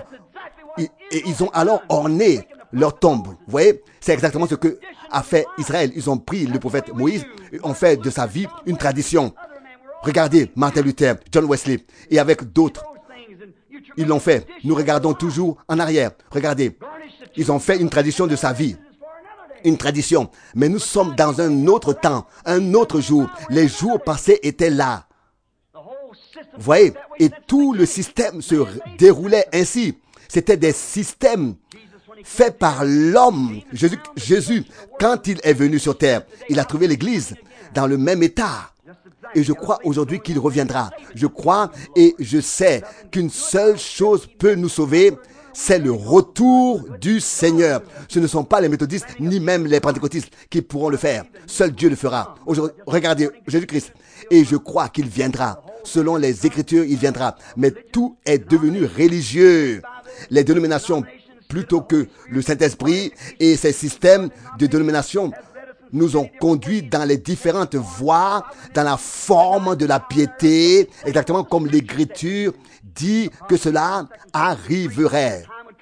orné leur tombe. Vous voyez, c'est exactement ce que a fait Israël. Ils ont pris le prophète Moïse et ont fait de sa vie une tradition. Regardez Martin Luther, John Wesley et avec d'autres. Ils l'ont fait. Nous regardons toujours en arrière. Regardez, ils ont fait une tradition de sa vie. Une tradition. Mais nous sommes dans un autre temps, un autre jour. Les jours passés étaient là. Vous voyez, et tout le système se déroulait ainsi. C'était des systèmes faits par l'homme. Jésus, quand il est venu sur terre, il a trouvé l'Église dans le même état. Et je crois aujourd'hui qu'il reviendra. Je crois et je sais qu'une seule chose peut nous sauver, c'est le retour du Seigneur. Ce ne sont pas les méthodistes, ni même les pentecôtistes qui pourront le faire. Seul Dieu le fera. Aujourd'hui, regardez Jésus-Christ. Et je crois qu'il viendra. Selon les Écritures, il viendra. Mais tout est devenu religieux. Les dénominations, plutôt que le Saint-Esprit et ces systèmes de dénomination, nous ont conduits dans les différentes voies, dans la forme de la piété, exactement comme l'Écriture dit que cela arriverait.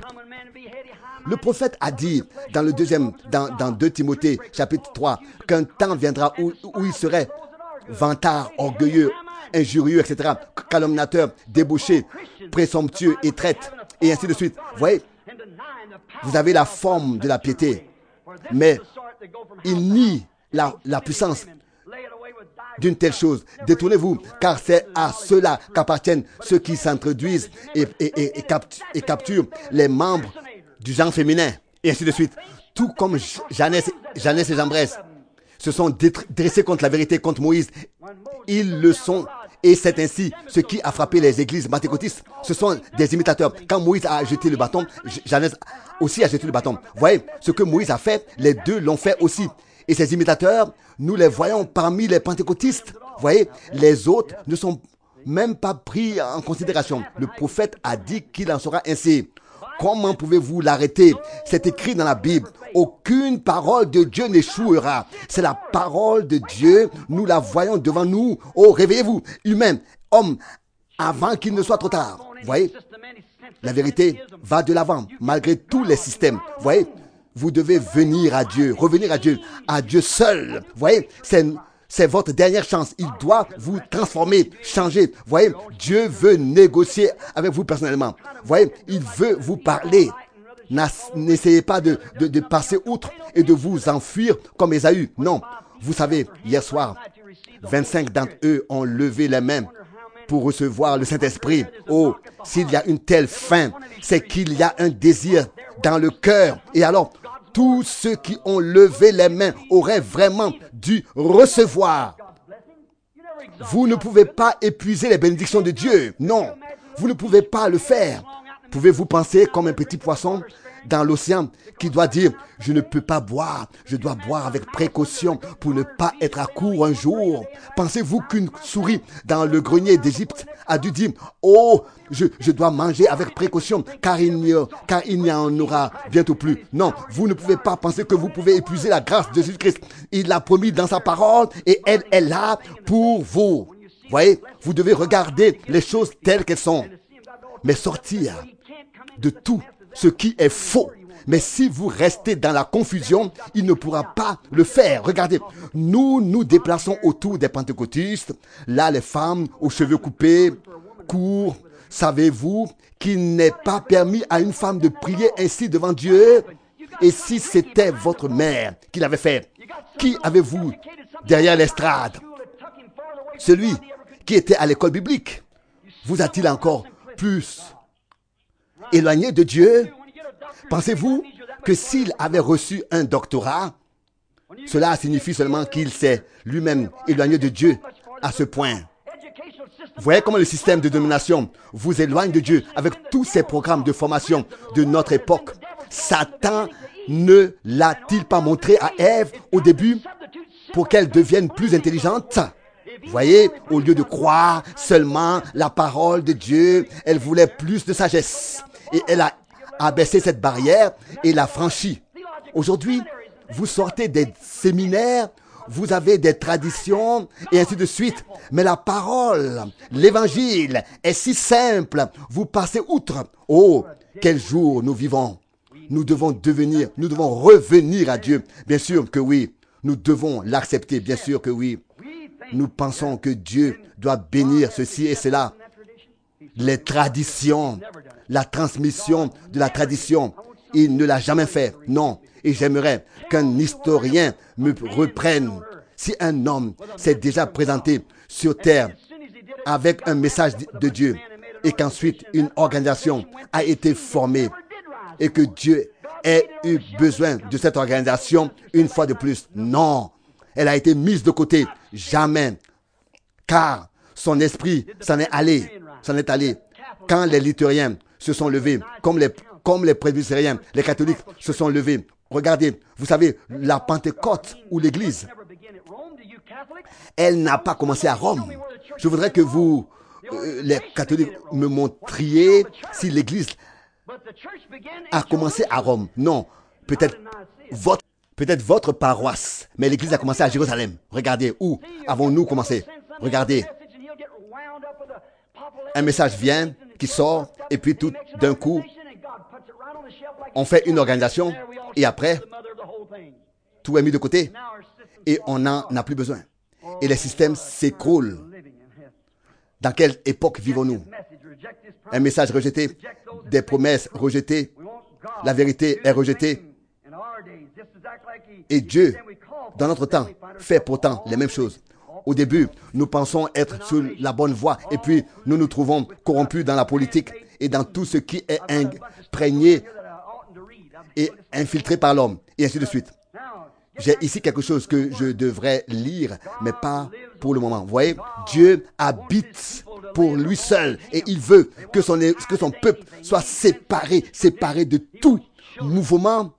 Le prophète a dit dans le dans 2 Timothée chapitre 3 qu'un temps viendra où il serait vantard, orgueilleux, injurieux, etc., calomniateur, débauché, présomptueux et traître, et ainsi de suite. Vous voyez, vous avez la forme de la piété, mais il nie la puissance d'une telle chose. Détournez-vous, car c'est à cela qu'appartiennent ceux qui s'introduisent et capturent les membres du genre féminin, et ainsi de suite. Tout comme Jeannès et Jambres se sont dressés contre la vérité, contre Moïse. Ils le sont. Et c'est ainsi ce qui a frappé les églises pentecôtistes. Ce sont des imitateurs. Quand Moïse a jeté le bâton, Jeannès aussi a jeté le bâton. Vous voyez, ce que Moïse a fait, les deux l'ont fait aussi. Et ces imitateurs, nous les voyons parmi les pentecôtistes. Vous voyez, les autres ne sont même pas pris en considération. Le prophète a dit qu'il en sera ainsi. Comment pouvez-vous l'arrêter? C'est écrit dans la Bible. Aucune parole de Dieu n'échouera. C'est la parole de Dieu. Nous la voyons devant nous. Oh, réveillez-vous, humains, hommes, avant qu'il ne soit trop tard. Vous voyez, la vérité va de l'avant, malgré tous les systèmes. Vous voyez, vous devez venir à Dieu, revenir à Dieu seul. Vous voyez, c'est votre dernière chance. Il doit vous transformer, changer. Vous voyez, Dieu veut négocier avec vous personnellement. Vous voyez, il veut vous parler. N'essayez pas de passer outre et de vous enfuir comme Ésaü. Non. Vous savez, hier soir, 25 d'entre eux ont levé les mains pour recevoir le Saint-Esprit. Oh, s'il y a une telle faim, c'est qu'il y a un désir dans le cœur. Et alors, tous ceux qui ont levé les mains auraient vraiment dû recevoir. Vous ne pouvez pas épuiser les bénédictions de Dieu. Non, vous ne pouvez pas le faire. Pouvez-vous penser comme un petit poisson dans l'océan qui doit dire « Je ne peux pas boire, je dois boire avec précaution pour ne pas être à court un jour ». Pensez-vous qu'une souris dans le grenier d'Égypte a dû dire « Oh, je dois manger avec précaution car il n'y en aura bientôt plus ». Non, vous ne pouvez pas penser que vous pouvez épuiser la grâce de Jésus-Christ. Il l'a promis dans sa parole et elle est là pour vous. Voyez, vous devez regarder les choses telles qu'elles sont, mais sortir de tout ce qui est faux. Mais si vous restez dans la confusion, il ne pourra pas le faire. Regardez, nous nous déplaçons autour des pentecôtistes. Là, les femmes aux cheveux coupés, courts. Savez-vous qu'il n'est pas permis à une femme de prier ainsi devant Dieu? Et si c'était votre mère qui l'avait fait, qui avez-vous derrière l'estrade? Celui qui était à l'école biblique. Vous a-t-il encore plus éloigné de Dieu? Pensez-vous que s'il avait reçu un doctorat, cela signifie seulement qu'il s'est lui-même éloigné de Dieu à ce point? Vous voyez comment le système de domination vous éloigne de Dieu avec tous ces programmes de formation de notre époque. Satan ne l'a-t-il pas montré à Ève au début pour qu'elle devienne plus intelligente? Vous voyez, au lieu de croire seulement la parole de Dieu, elle voulait plus de sagesse. Et elle a abaissé cette barrière et l'a franchie. Aujourd'hui, vous sortez des séminaires, vous avez des traditions et ainsi de suite. Mais la parole, l'évangile est si simple. Vous passez outre. Oh, quel jour nous vivons. Nous devons revenir à Dieu. Bien sûr que oui. Nous devons l'accepter. Bien sûr que oui. Nous pensons que Dieu doit bénir ceci et cela. Les traditions, la transmission de la tradition, il ne l'a jamais fait. Non. Et j'aimerais qu'un historien me reprenne. Si un homme s'est déjà présenté sur terre avec un message de Dieu et qu'ensuite une organisation a été formée et que Dieu ait eu besoin de cette organisation une fois de plus, non. Elle a été mise de côté. Jamais. Car son esprit s'en est allé. Quand les luthériens se sont levés, comme les comme les presbytériens, les catholiques se sont levés. Regardez, vous savez, la Pentecôte ou l'Église, elle n'a pas commencé à Rome. Je voudrais que vous, les catholiques, me montriez si l'Église a commencé à Rome. Non, peut-être votre paroisse, mais l'Église a commencé à Jérusalem. Regardez, où avons-nous commencé? Regardez, un message vient, qui sort, et puis tout d'un coup, on fait une organisation, et après, tout est mis de côté, et on n'en a plus besoin. Et les systèmes s'écroulent. Dans quelle époque vivons-nous? Un message rejeté, des promesses rejetées, la vérité est rejetée. Et Dieu, dans notre temps, fait pourtant les mêmes choses. Au début, nous pensons être sur la bonne voie et puis nous nous trouvons corrompus dans la politique et dans tout ce qui est imprégné et infiltré par l'homme, et ainsi de suite. J'ai ici quelque chose que je devrais lire, mais pas pour le moment. Vous voyez, Dieu habite pour lui seul et il veut que son peuple soit séparé de tout mouvement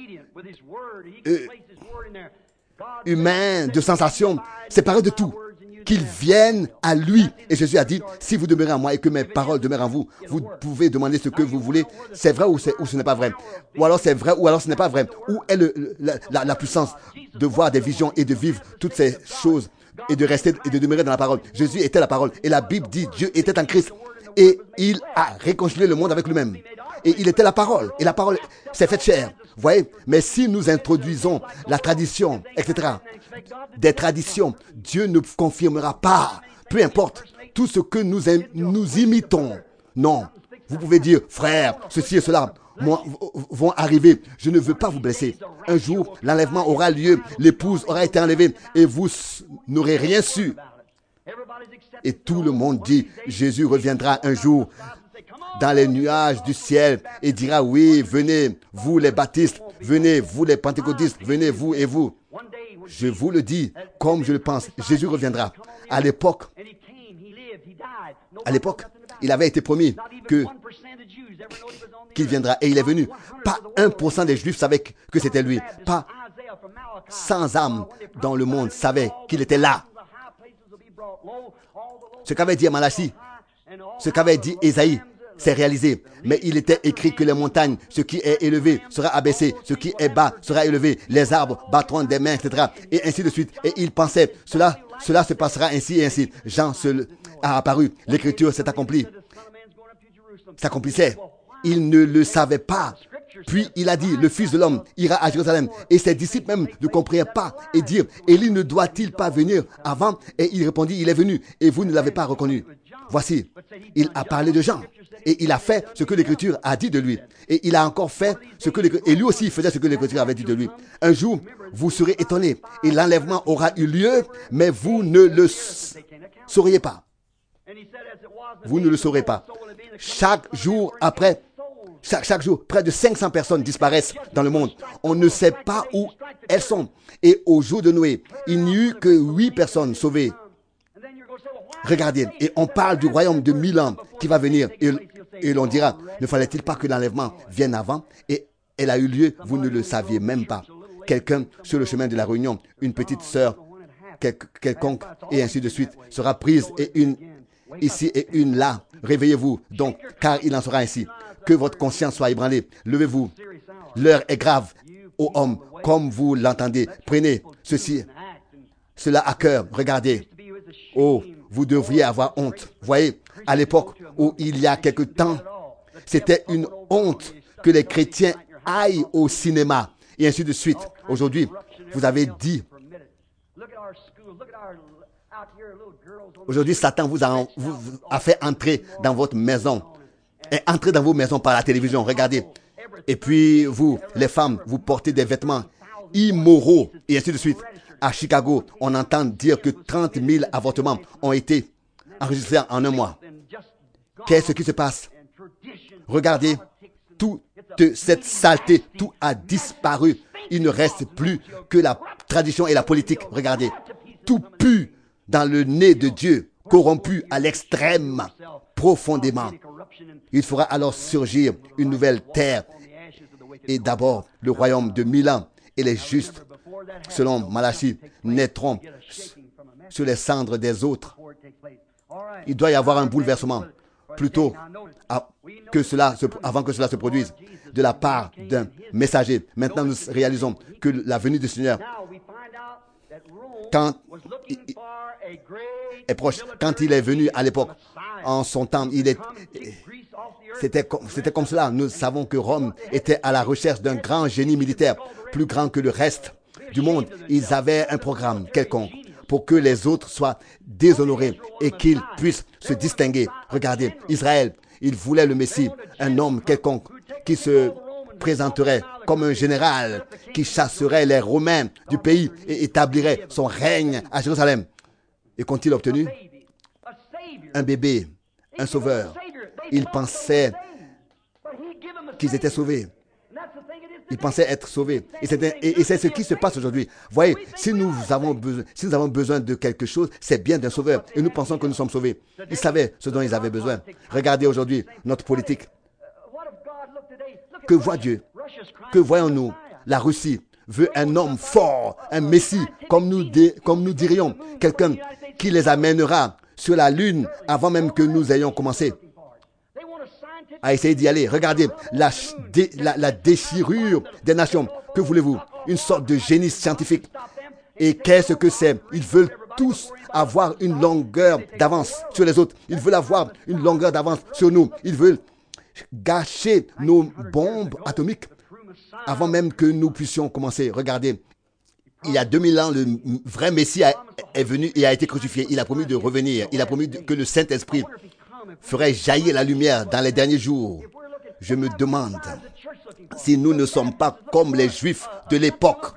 humain, de sensation, séparé de tout, qu'ils viennent à lui. Et Jésus a dit, si vous demeurez en moi et que mes paroles demeurent en vous, vous pouvez demander ce que vous voulez. C'est vrai ou ce n'est pas vrai? Ou alors c'est vrai ou alors ce n'est pas vrai? Où est la puissance de voir des visions et de vivre toutes ces choses et de rester et de demeurer dans la parole? Jésus était la parole. Et la Bible dit, Dieu était en Christ et il a réconcilié le monde avec lui-même. Et il était la parole. Et la parole s'est faite chair. Vous voyez? Mais si nous introduisons la tradition, etc., des traditions, Dieu ne confirmera pas. Peu importe tout ce que nous imitons. Non. Vous pouvez dire, frère, ceci et cela vont arriver. Je ne veux pas vous blesser. Un jour, l'enlèvement aura lieu. L'épouse aura été enlevée et vous n'aurez rien su. Et tout le monde dit, Jésus reviendra un jour dans les nuages du ciel et dira, oui, venez, vous les baptistes, venez, vous les pentecôtistes, venez, vous et vous. Je vous le dis, comme je le pense, Jésus reviendra. À l'époque, il avait été promis qu'il viendra et il est venu. Pas 1% des Juifs savaient que c'était lui. Pas 100 âmes dans le monde savaient qu'il était là. Ce qu'avait dit Malachie, ce qu'avait dit Ésaïe, c'est réalisé. Mais il était écrit que les montagnes, ce qui est élevé sera abaissé, ce qui est bas sera élevé, les arbres battront des mains, etc. Et ainsi de suite. Et il pensait, cela se passera ainsi et ainsi. Jean a apparu, l'écriture s'est accomplie. S'accomplissait. Il ne le savait pas. Puis il a dit, le Fils de l'homme ira à Jérusalem. Et ses disciples même ne comprenaient pas et dirent, Élie ne doit-il pas venir avant? Et il répondit, il est venu et vous ne l'avez pas reconnu. Voici, il a parlé de Jean. Et il a fait ce que l'Écriture a dit de lui. Et il a encore fait ce que l'Écriture... Et lui aussi faisait ce que l'Écriture avait dit de lui. Un jour, vous serez étonnés. Et l'enlèvement aura eu lieu, mais vous ne le sauriez pas. Vous ne le saurez pas. Chaque jour après, chaque jour, près de 500 personnes disparaissent dans le monde. On ne sait pas où elles sont. Et au jour de Noé, il n'y eut que 8 personnes sauvées. Regardez, et on parle du royaume de 1000 ans qui va venir. Et l'on dira, ne fallait-il pas que l'enlèvement vienne avant? Et elle a eu lieu, vous ne le saviez même pas. Quelqu'un sur le chemin de la réunion, une petite sœur, quelconque, et ainsi de suite, sera prise, et une ici et une là. Réveillez-vous donc, car il en sera ainsi. Que votre conscience soit ébranlée. Levez-vous. L'heure est grave. Ô homme, comme vous l'entendez, prenez cela à cœur. Regardez. Oh, vous devriez avoir honte. Voyez, à l'époque où il y a quelque temps, c'était une honte que les chrétiens aillent au cinéma et ainsi de suite. Aujourd'hui, vous avez dit, aujourd'hui, Satan vous a fait entrer dans votre maison et entrer dans vos maisons par la télévision. Regardez. Et puis, vous, les femmes, vous portez des vêtements immoraux et ainsi de suite. À Chicago, on entend dire que 30 000 avortements ont été enregistrés en un mois. Qu'est-ce qui se passe? Regardez, toute cette saleté, tout a disparu. Il ne reste plus que la tradition et la politique. Regardez, tout pue dans le nez de Dieu, corrompu à l'extrême, profondément. Il fera alors surgir une nouvelle terre et d'abord le royaume de 1000 ans. Et les justes, selon Malachie, naîtront sur les cendres des autres. Il doit y avoir un bouleversement plutôt avant que cela se produise de la part d'un messager. Maintenant, nous réalisons que la venue du Seigneur est proche. Quand il est venu à l'époque, en son temps, c'était comme cela. Nous savons que Rome était à la recherche d'un grand génie militaire, plus grand que le reste du monde. Ils avaient un programme quelconque pour que les autres soient déshonorés et qu'ils puissent se distinguer. Regardez, Israël, il voulait le Messie, un homme quelconque qui se présenterait comme un général qui chasserait les Romains du pays et établirait son règne à Jérusalem. Et qu'ont-ils obtenu? Un bébé, un sauveur. Ils pensaient qu'ils étaient sauvés. Ils pensaient être sauvés. Et c'est ce qui se passe aujourd'hui. Voyez, si nous avons besoin de quelque chose, c'est bien d'un sauveur. Et nous pensons que nous sommes sauvés. Ils savaient ce dont ils avaient besoin. Regardez aujourd'hui notre politique. Que voit Dieu? Que voyons-nous? La Russie veut un homme fort, un Messie, comme nous dirions, quelqu'un qui les amènera sur la Lune avant même que nous ayons commencé à essayer d'y aller. Regardez la déchirure des nations. Que voulez-vous? Une sorte de génie scientifique. Et qu'est-ce que c'est? Ils veulent tous avoir une longueur d'avance sur les autres. Ils veulent avoir une longueur d'avance sur nous. Ils veulent gâcher nos bombes atomiques avant même que nous puissions commencer. Regardez, il y a 2000 ans, le vrai Messie est venu et a été crucifié. Il a promis de revenir. Il a promis que le Saint-Esprit ferait jaillir la lumière dans les derniers jours. Je me demande si nous ne sommes pas comme les Juifs de l'époque.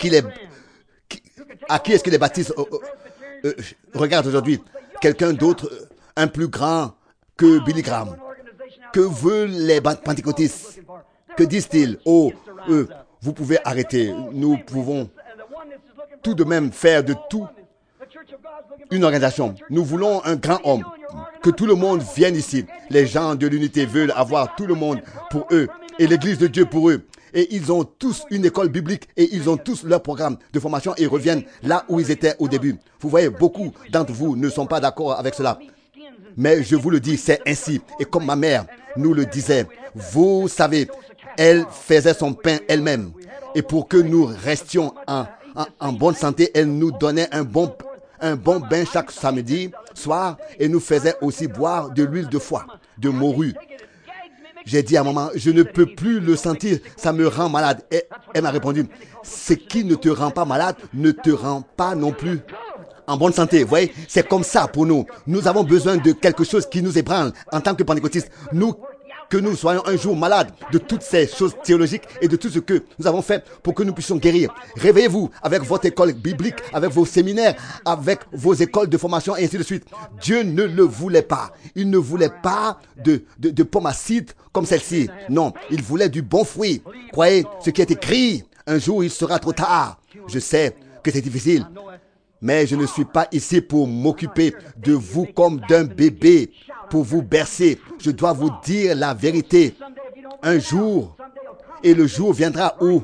À qui est-ce que les baptistes regardent aujourd'hui? Quelqu'un d'autre, un plus grand que Billy Graham. Que veulent les pentecôtistes? Que disent-ils? Oh, vous pouvez arrêter. Nous pouvons tout de même faire de tout une organisation. Nous voulons un grand homme. Que tout le monde vienne ici. Les gens de l'unité veulent avoir tout le monde pour eux et l'église de Dieu pour eux. Et ils ont tous une école biblique et ils ont tous leur programme de formation et reviennent là où ils étaient au début. Vous voyez, beaucoup d'entre vous ne sont pas d'accord avec cela. Mais je vous le dis, c'est ainsi. Et comme ma mère nous le disait, vous savez, elle faisait son pain elle-même. Et pour que nous restions en bonne santé, elle nous donnait un bon bain chaque samedi soir et nous faisait aussi boire de l'huile de foie, de morue. J'ai dit à maman, je ne peux plus le sentir, ça me rend malade. Et elle m'a répondu, ce qui ne te rend pas malade ne te rend pas non plus en bonne santé. Vous voyez, c'est comme ça pour nous. Nous avons besoin de quelque chose qui nous ébranle en tant que pentecôtistes. Que nous soyons un jour malades de toutes ces choses théologiques et de tout ce que nous avons fait pour que nous puissions guérir. Réveillez-vous avec votre école biblique, avec vos séminaires, avec vos écoles de formation et ainsi de suite. Dieu ne le voulait pas. Il ne voulait pas de pommes acides comme celle-ci. Non, il voulait du bon fruit. Croyez ce qui est écrit. Un jour, il sera trop tard. Je sais que c'est difficile. Mais je ne suis pas ici pour m'occuper de vous comme d'un bébé, pour vous bercer. Je dois vous dire la vérité. Un jour, et le jour viendra où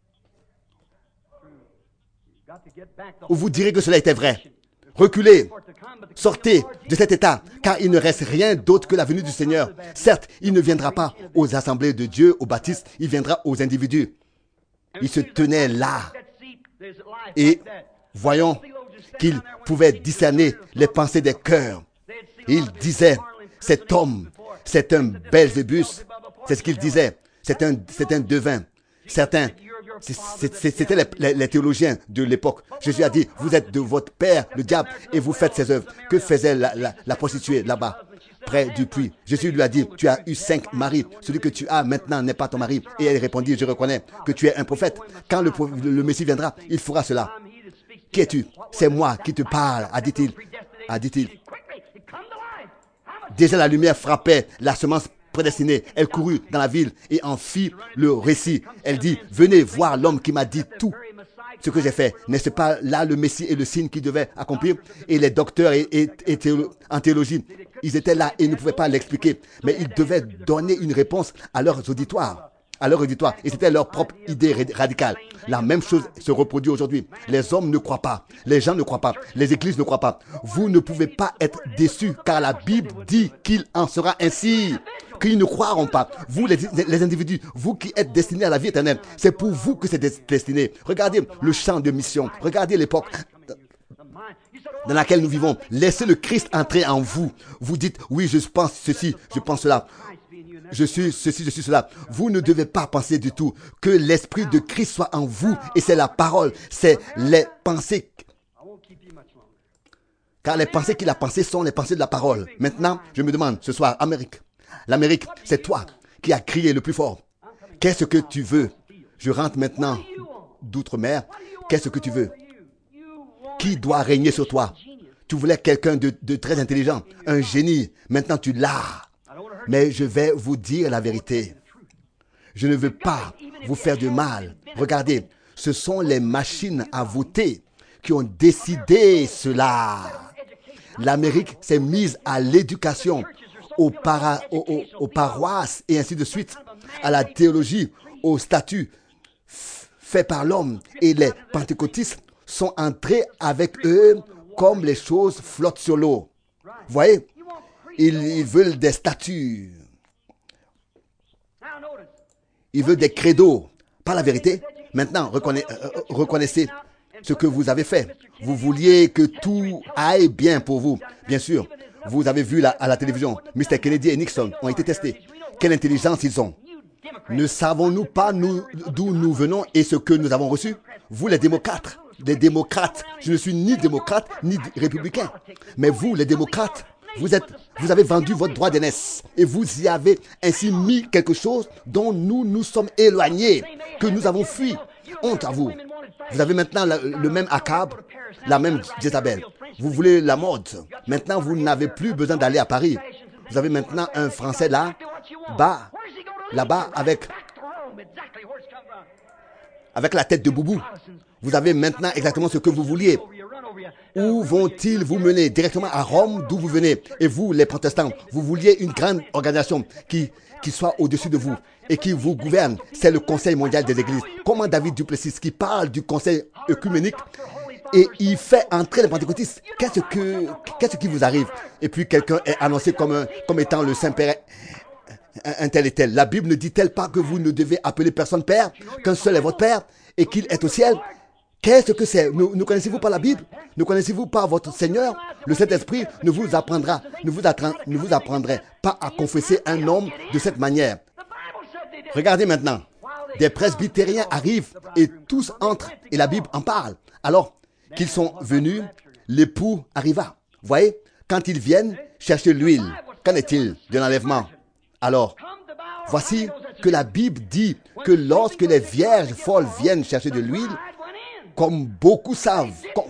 vous direz que cela était vrai. Reculez, sortez de cet état, car il ne reste rien d'autre que la venue du Seigneur. Certes, il ne viendra pas aux assemblées de Dieu, aux baptistes, il viendra aux individus. Il se tenait là. Et voyons qu'il pouvait discerner les pensées des cœurs. Il disait, cet homme, c'est un Belzébus. C'est ce qu'il disait. C'est un devin. Certains, c'était les théologiens de l'époque. Jésus a dit, vous êtes de votre père, le diable, et vous faites ses œuvres. Que faisait la prostituée là-bas, près du puits? Jésus lui a dit, tu as eu 5 maris. Celui que tu as maintenant n'est pas ton mari. Et elle répondit, je reconnais que tu es un prophète. Quand le Messie viendra, il fera cela. Qui es-tu? C'est moi qui te parle, a dit-il. Déjà la lumière frappait la semence prédestinée. Elle courut dans la ville et en fit le récit. Elle dit, venez voir l'homme qui m'a dit tout ce que j'ai fait. N'est-ce pas là le Messie et le signe qui devait accomplir? Et les docteurs en théologie, ils étaient là et ils ne pouvaient pas l'expliquer. Mais ils devaient donner une réponse à leurs auditoires. Et c'était leur propre idée radicale. La même chose se reproduit aujourd'hui. Les hommes ne croient pas, les gens ne croient pas, les églises ne croient pas. Vous ne pouvez pas être déçus car la Bible dit qu'il en sera ainsi, qu'ils ne croiront pas. Vous les individus, vous qui êtes destinés à la vie éternelle, c'est pour vous que c'est destiné. Regardez le champ de mission, regardez l'époque dans laquelle nous vivons. Laissez le Christ entrer en vous. Vous dites, oui, je pense ceci, je pense cela. Je suis ceci, je suis cela. Vous ne devez pas penser du tout que l'Esprit de Christ soit en vous et c'est la parole, c'est les pensées. Car les pensées qu'il a pensées sont les pensées de la parole. Maintenant, je me demande ce soir, l'Amérique, c'est toi qui as crié le plus fort. Qu'est-ce que tu veux? Je rentre maintenant d'outre-mer. Qu'est-ce que tu veux? Qui doit régner sur toi? Tu voulais quelqu'un de très intelligent, un génie. Maintenant, tu l'as. Mais je vais vous dire la vérité. Je ne veux pas vous faire du mal. Regardez, ce sont les machines à voter qui ont décidé cela. L'Amérique s'est mise à l'éducation, aux paroisses et ainsi de suite, à la théologie, au statut fait par l'homme. Et les pentecôtistes sont entrés avec eux comme les choses flottent sur l'eau. Vous voyez? Ils veulent des statuts. Ils veulent des credos. Pas la vérité. Maintenant, reconnaissez ce que vous avez fait. Vous vouliez que tout aille bien pour vous. Bien sûr, vous avez vu à la télévision, Mr. Kennedy et Nixon ont été testés. Quelle intelligence ils ont. Ne savons-nous pas d'où nous venons et ce que nous avons reçu? Vous, les démocrates, je ne suis ni démocrate ni républicain. Mais vous, les démocrates, vous avez vendu votre droit d'aînesse et vous y avez ainsi mis quelque chose dont nous nous sommes éloignés, que nous avons fui. Honte à vous. Vous avez maintenant le même Akab, la même Jézabel. Vous voulez la mode. Maintenant, vous n'avez plus besoin d'aller à Paris. Vous avez maintenant un Français là-bas, avec la tête de boubou. Vous avez maintenant exactement ce que vous vouliez. Où vont-ils vous mener? Directement à Rome, d'où vous venez. Et vous, les protestants, vous vouliez une grande organisation qui soit au-dessus de vous et qui vous gouverne. C'est le Conseil mondial des églises. Comment David Duplessis, qui parle du Conseil œcuménique, et il fait entrer les pentecôtistes. Qu'est-ce qui vous arrive? Et puis quelqu'un est annoncé comme étant le Saint-Père, un tel et tel. La Bible ne dit-elle pas que vous ne devez appeler personne Père, qu'un seul est votre Père et qu'il est au ciel? Qu'est-ce que c'est? Ne connaissez-vous pas la Bible? Ne connaissez-vous pas votre Seigneur? Le Saint-Esprit ne vous apprendrait pas à confesser un homme de cette manière. Regardez maintenant. Des presbytériens arrivent et tous entrent et la Bible en parle. Alors qu'ils sont venus, l'époux arriva. Vous voyez? Quand ils viennent chercher l'huile, qu'en est-il de l'enlèvement? Alors, voici que la Bible dit que lorsque les vierges folles viennent chercher de l'huile, comme beaucoup savent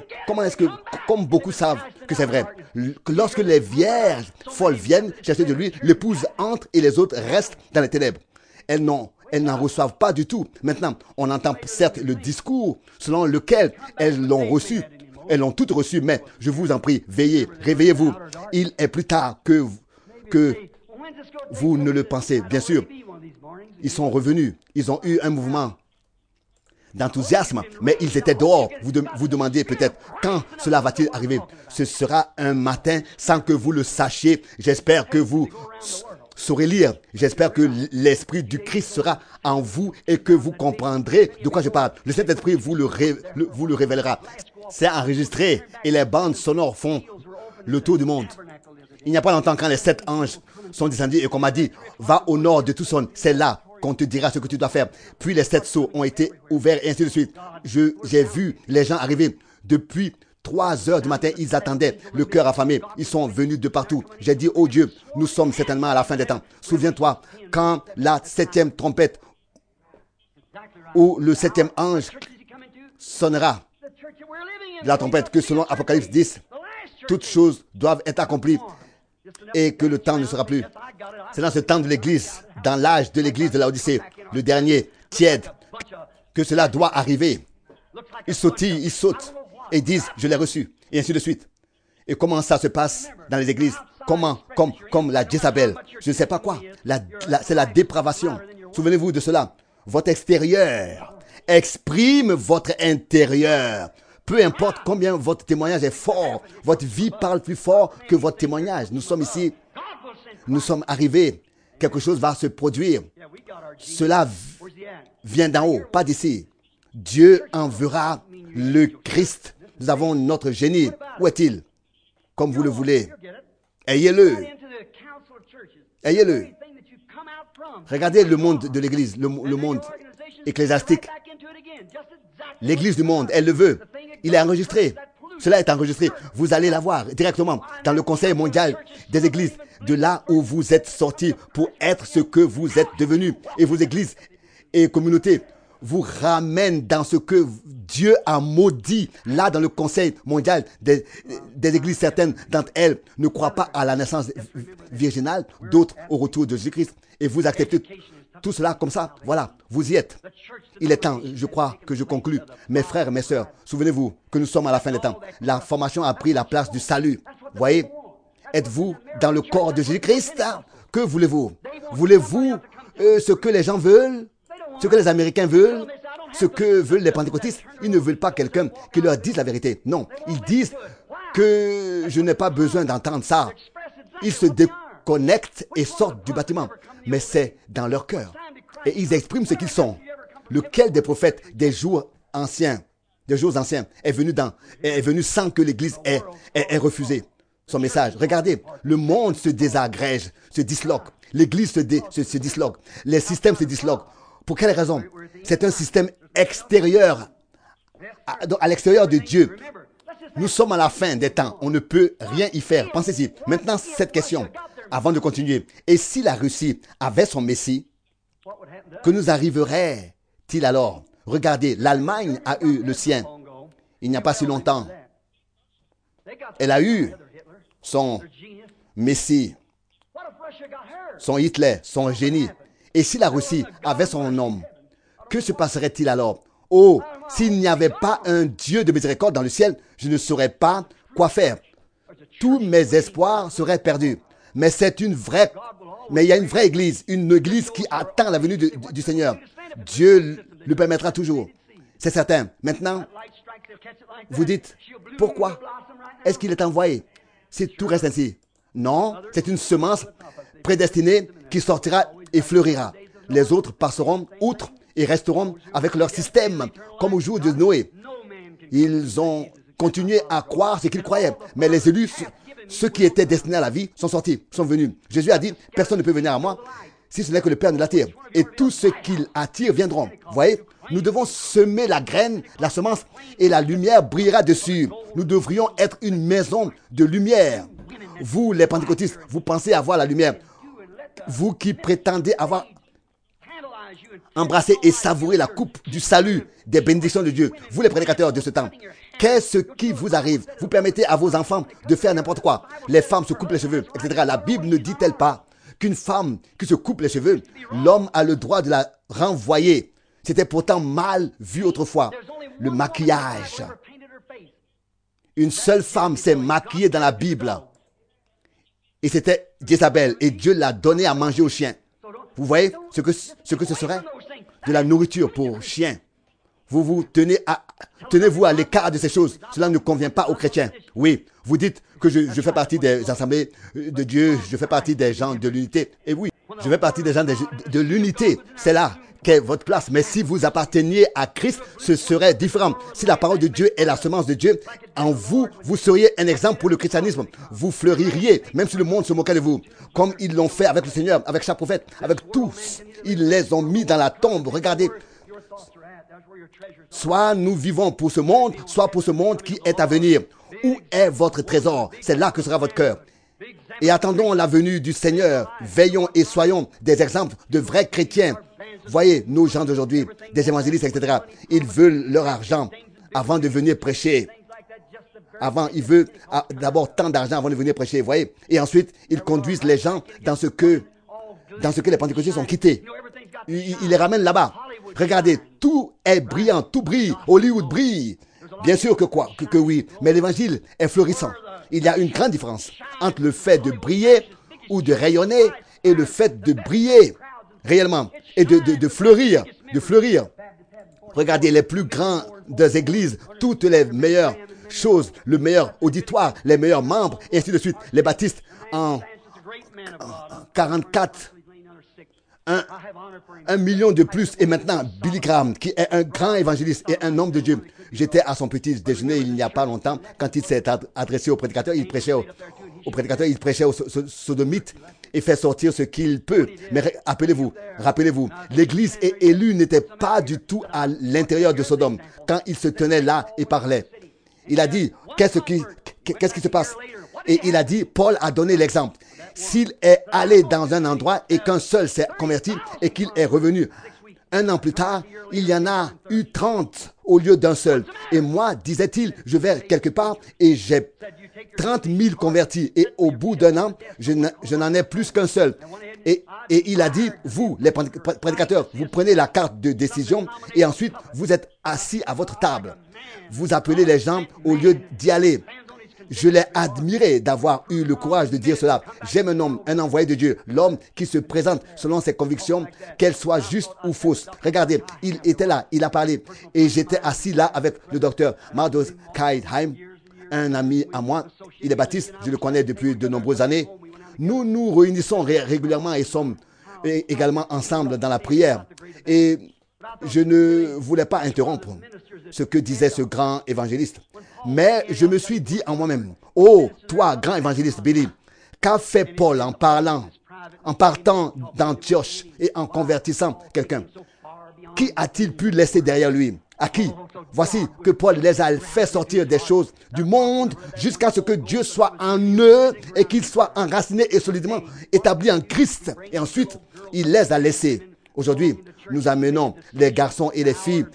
que c'est vrai, lorsque les vierges folles viennent chercher de l'huile, l'épouse entre et les autres restent dans les ténèbres. Elles n'en reçoivent pas du tout. Maintenant, on entend certes le discours selon lequel elles l'ont reçu. Elles l'ont toutes reçu, mais je vous en prie, veillez, réveillez-vous. Il est plus tard que vous ne le pensez. Bien sûr, ils sont revenus. Ils ont eu un mouvement d'enthousiasme, mais ils étaient dehors. Vous demandez peut-être quand cela va-t-il arriver? Ce sera un matin sans que vous le sachiez. J'espère que vous saurez lire. J'espère que l'Esprit du Christ sera en vous et que vous comprendrez de quoi je parle. Le Saint-Esprit vous le révélera. C'est enregistré et les bandes sonores font le tour du monde. Il n'y a pas longtemps, quand les 7 anges sont descendus et qu'on m'a dit, va au nord de Tucson, c'est là qu'on te dira ce que tu dois faire. Puis les 7 sceaux ont été ouverts et ainsi de suite. J'ai vu les gens arriver depuis 3 heures du matin, ils attendaient, le cœur affamé. Ils sont venus de partout. J'ai dit, oh Dieu, nous sommes certainement à la fin des temps. Souviens-toi, quand la 7e trompette ou le 7e ange sonnera de la trompette, que selon Apocalypse 10, toutes choses doivent être accomplies et que le temps ne sera plus. C'est dans ce temps de l'Église, dans l'âge de l'Église de Laodicée, le dernier, tiède, que cela doit arriver. Ils sautillent, ils sautent et disent, je l'ai reçu, et ainsi de suite. Et comment ça se passe dans les églises? Comment? Comme la Jézabel. Je ne sais pas quoi. C'est la dépravation. Souvenez-vous de cela. Votre extérieur exprime votre intérieur. Peu importe combien votre témoignage est fort, votre vie parle plus fort que votre témoignage. Nous sommes ici, nous sommes arrivés. Quelque chose va se produire. Cela vient d'en haut, pas d'ici. Dieu enverra le Christ. Nous avons notre génie. Où est-il? Comme vous le voulez. Ayez-le. Ayez-le. Regardez le monde de l'Église, le monde ecclésiastique. L'Église du monde, elle le veut. Il est enregistré. Cela est enregistré. Vous allez l'avoir directement dans le Conseil mondial des Églises, de là où vous êtes sortis pour être ce que vous êtes devenus. Et vos églises et communautés vous ramènent dans ce que Dieu a maudit. Là, dans le Conseil mondial des églises, certaines d'entre elles ne croient pas à la naissance virginale, d'autres au retour de Jésus-Christ. Et vous acceptez tout cela comme ça. Voilà, vous y êtes. Il est temps, je crois que je conclus. Mes frères et mes sœurs, souvenez-vous que nous sommes à la fin des temps. La formation a pris la place du salut. Voyez, êtes-vous dans le corps de Jésus-Christ? Que voulez-vous? Voulez-vous ce que les gens veulent? Ce que les Américains veulent? Ce que veulent les pentecôtistes? Ils ne veulent pas quelqu'un qui leur dise la vérité. Non, ils disent que je n'ai pas besoin d'entendre ça. Ils se déconnectent et sortent du bâtiment. Mais c'est dans leur cœur. Et ils expriment ce qu'ils sont. Lequel des prophètes des jours anciens est venu sans que l'Église ait refusé son message? Regardez, le monde se désagrège, se disloque. L'Église se disloque. Les systèmes se disloquent. Pour quelle raison? C'est un système extérieur, à l'extérieur de Dieu. Nous sommes à la fin des temps. On ne peut rien y faire. Pensez-y. Maintenant, cette question, avant de continuer. Et si la Russie avait son Messie, que nous arriverait-il alors? Regardez, l'Allemagne a eu le sien. Il n'y a pas si longtemps. Elle a eu son Messie, son Hitler, son génie. Et si la Russie avait son homme, que se passerait-il alors? Oh, s'il n'y avait pas un Dieu de miséricorde dans le ciel, je ne saurais pas quoi faire. Tous mes espoirs seraient perdus. Mais il y a une vraie église, une église qui attend la venue du Seigneur. Dieu le permettra toujours. C'est certain. Maintenant, vous dites, pourquoi est-ce qu'il est envoyé? Si tout reste ainsi. Non, c'est une semence prédestinée qui sortira et fleurira. Les autres passeront outre et resteront avec leur système, comme au jour de Noé. Ils ont continué à croire ce qu'ils croyaient. Mais les élus, ceux qui étaient destinés à la vie, sont sortis, sont venus. Jésus a dit, personne ne peut venir à moi si ce n'est que le Père ne l'attire. Et tous ceux qu'il attire viendront. Vous voyez, nous devons semer la graine, la semence, et la lumière brillera dessus. Nous devrions être une maison de lumière. Vous, les pentecôtistes, vous pensez avoir la lumière. Vous qui prétendez avoir embrassé et savouré la coupe du salut, des bénédictions de Dieu. Vous, les prédicateurs de ce temps, qu'est-ce qui vous arrive? Vous permettez à vos enfants de faire n'importe quoi. Les femmes se coupent les cheveux, etc. La Bible ne dit-elle pas qu'une femme qui se coupe les cheveux, l'homme a le droit de la renvoyer? C'était pourtant mal vu autrefois. Le maquillage. Une seule femme s'est maquillée dans la Bible. Et c'était Jézabel. Et Dieu l'a donné à manger aux chiens. Vous voyez ce que ce serait? De la nourriture pour chiens. Vous tenez-vous à l'écart de ces choses. Cela ne convient pas aux chrétiens. Oui, vous dites que je fais partie des assemblées de Dieu, je fais partie des gens de l'unité. Et oui, je fais partie des gens de l'unité. C'est là qu'est votre place. Mais si vous apparteniez à Christ, ce serait différent. Si la parole de Dieu est la semence de Dieu, en vous, vous seriez un exemple pour le christianisme. Vous fleuririez, même si le monde se moquait de vous. Comme ils l'ont fait avec le Seigneur, avec chaque prophète, avec tous. Ils les ont mis dans la tombe. Regardez. Soit nous vivons pour ce monde, soit pour ce monde qui est à venir. Où est votre trésor? C'est là que sera votre cœur. Et attendons la venue du Seigneur. Veillons et soyons des exemples de vrais chrétiens. Voyez, nos gens d'aujourd'hui, des évangélistes, etc. Ils veulent leur argent avant de venir prêcher. Ils veulent d'abord tant d'argent avant de venir prêcher, voyez. Et ensuite, ils conduisent les gens dans ce que les pentecôtistes ont quitté. Ils les ramènent là-bas. Regardez, tout est brillant, tout brille. Hollywood brille. Bien sûr que oui, mais l'évangile est florissant. Il y a une grande différence entre le fait de briller ou de rayonner et le fait de briller réellement et de fleurir, Regardez les plus grandes églises, toutes les meilleures choses, le meilleur auditoire, les meilleurs membres, et ainsi de suite. Les baptistes en 44, 1 million de plus. Et maintenant, Billy Graham, qui est un grand évangéliste et un homme de Dieu. J'étais à son petit déjeuner il n'y a pas longtemps, quand il s'est adressé aux prédicateurs, il prêchait aux sodomites et fait sortir ce qu'il peut. Mais rappelez-vous, l'église élue n'était pas du tout à l'intérieur de Sodome. Quand il se tenait là et parlait, il a dit, qu'est-ce qui se passe? Et il a dit, Paul a donné l'exemple. S'il est allé dans un endroit et qu'un seul s'est converti et qu'il est revenu, 1 an plus tard, il y en a eu 30 au lieu d'un seul. Et moi, disait-il, je vais quelque part et j'ai 30 000 convertis. Et au bout d'un an, je n'en ai plus qu'un seul. Et il a dit, vous, les prédicateurs, vous prenez la carte de décision et ensuite vous êtes assis à votre table. Vous appelez les gens au lieu d'y aller. Je l'ai admiré d'avoir eu le courage de dire cela. J'aime un homme, un envoyé de Dieu, l'homme qui se présente selon ses convictions, qu'elles soient justes ou fausses. Regardez, il était là, il a parlé. Et j'étais assis là avec le docteur Mardos Kaidheim, un ami à moi. Il est baptiste, je le connais depuis de nombreuses années. Nous nous réunissons régulièrement et sommes également ensemble dans la prière. Et je ne voulais pas interrompre ce que disait ce grand évangéliste. Mais je me suis dit en moi-même, oh, toi, grand évangéliste Billy, qu'a fait Paul en partant d'Antioche et en convertissant quelqu'un? Qui a-t-il pu laisser derrière lui? À qui? Voici que Paul les a fait sortir des choses du monde jusqu'à ce que Dieu soit en eux et qu'ils soient enracinés et solidement établis en Christ. Et ensuite, il les a laissés. Aujourd'hui, nous amenons les garçons et les filles,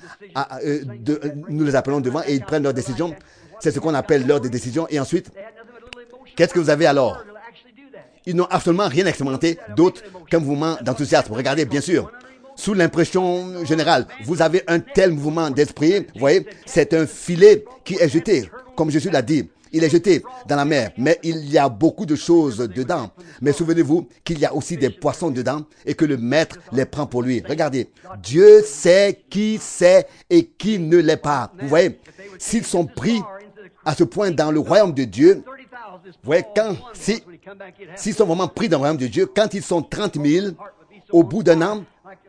nous les appelons devant et ils prennent leurs décisions. C'est ce qu'on appelle l'heure de décision. Et ensuite, qu'est-ce que vous avez alors? Ils n'ont absolument rien expérimenté d'autre qu'un mouvement d'enthousiasme. Regardez, bien sûr, sous l'impression générale, vous avez un tel mouvement d'esprit. Vous voyez, c'est un filet qui est jeté, comme Jésus l'a dit. Il est jeté dans la mer, mais il y a beaucoup de choses dedans. Mais souvenez-vous qu'il y a aussi des poissons dedans et que le maître les prend pour lui. Regardez, Dieu sait qui c'est et qui ne l'est pas. Vous voyez, s'ils sont pris à ce point dans le royaume de Dieu, vous voyez, s'ils sont vraiment pris dans le royaume de Dieu, quand ils sont 30 000, au bout d'un an,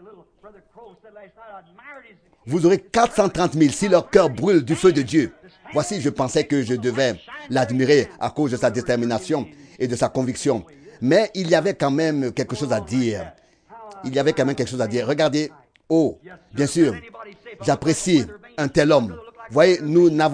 vous aurez 430 000 si leur cœur brûle du feu de Dieu. Voici, je pensais que je devais l'admirer à cause de sa détermination et de sa conviction. Mais il y avait quand même quelque chose à dire. Regardez, oh, bien sûr, j'apprécie un tel homme. Vous voyez, nous ne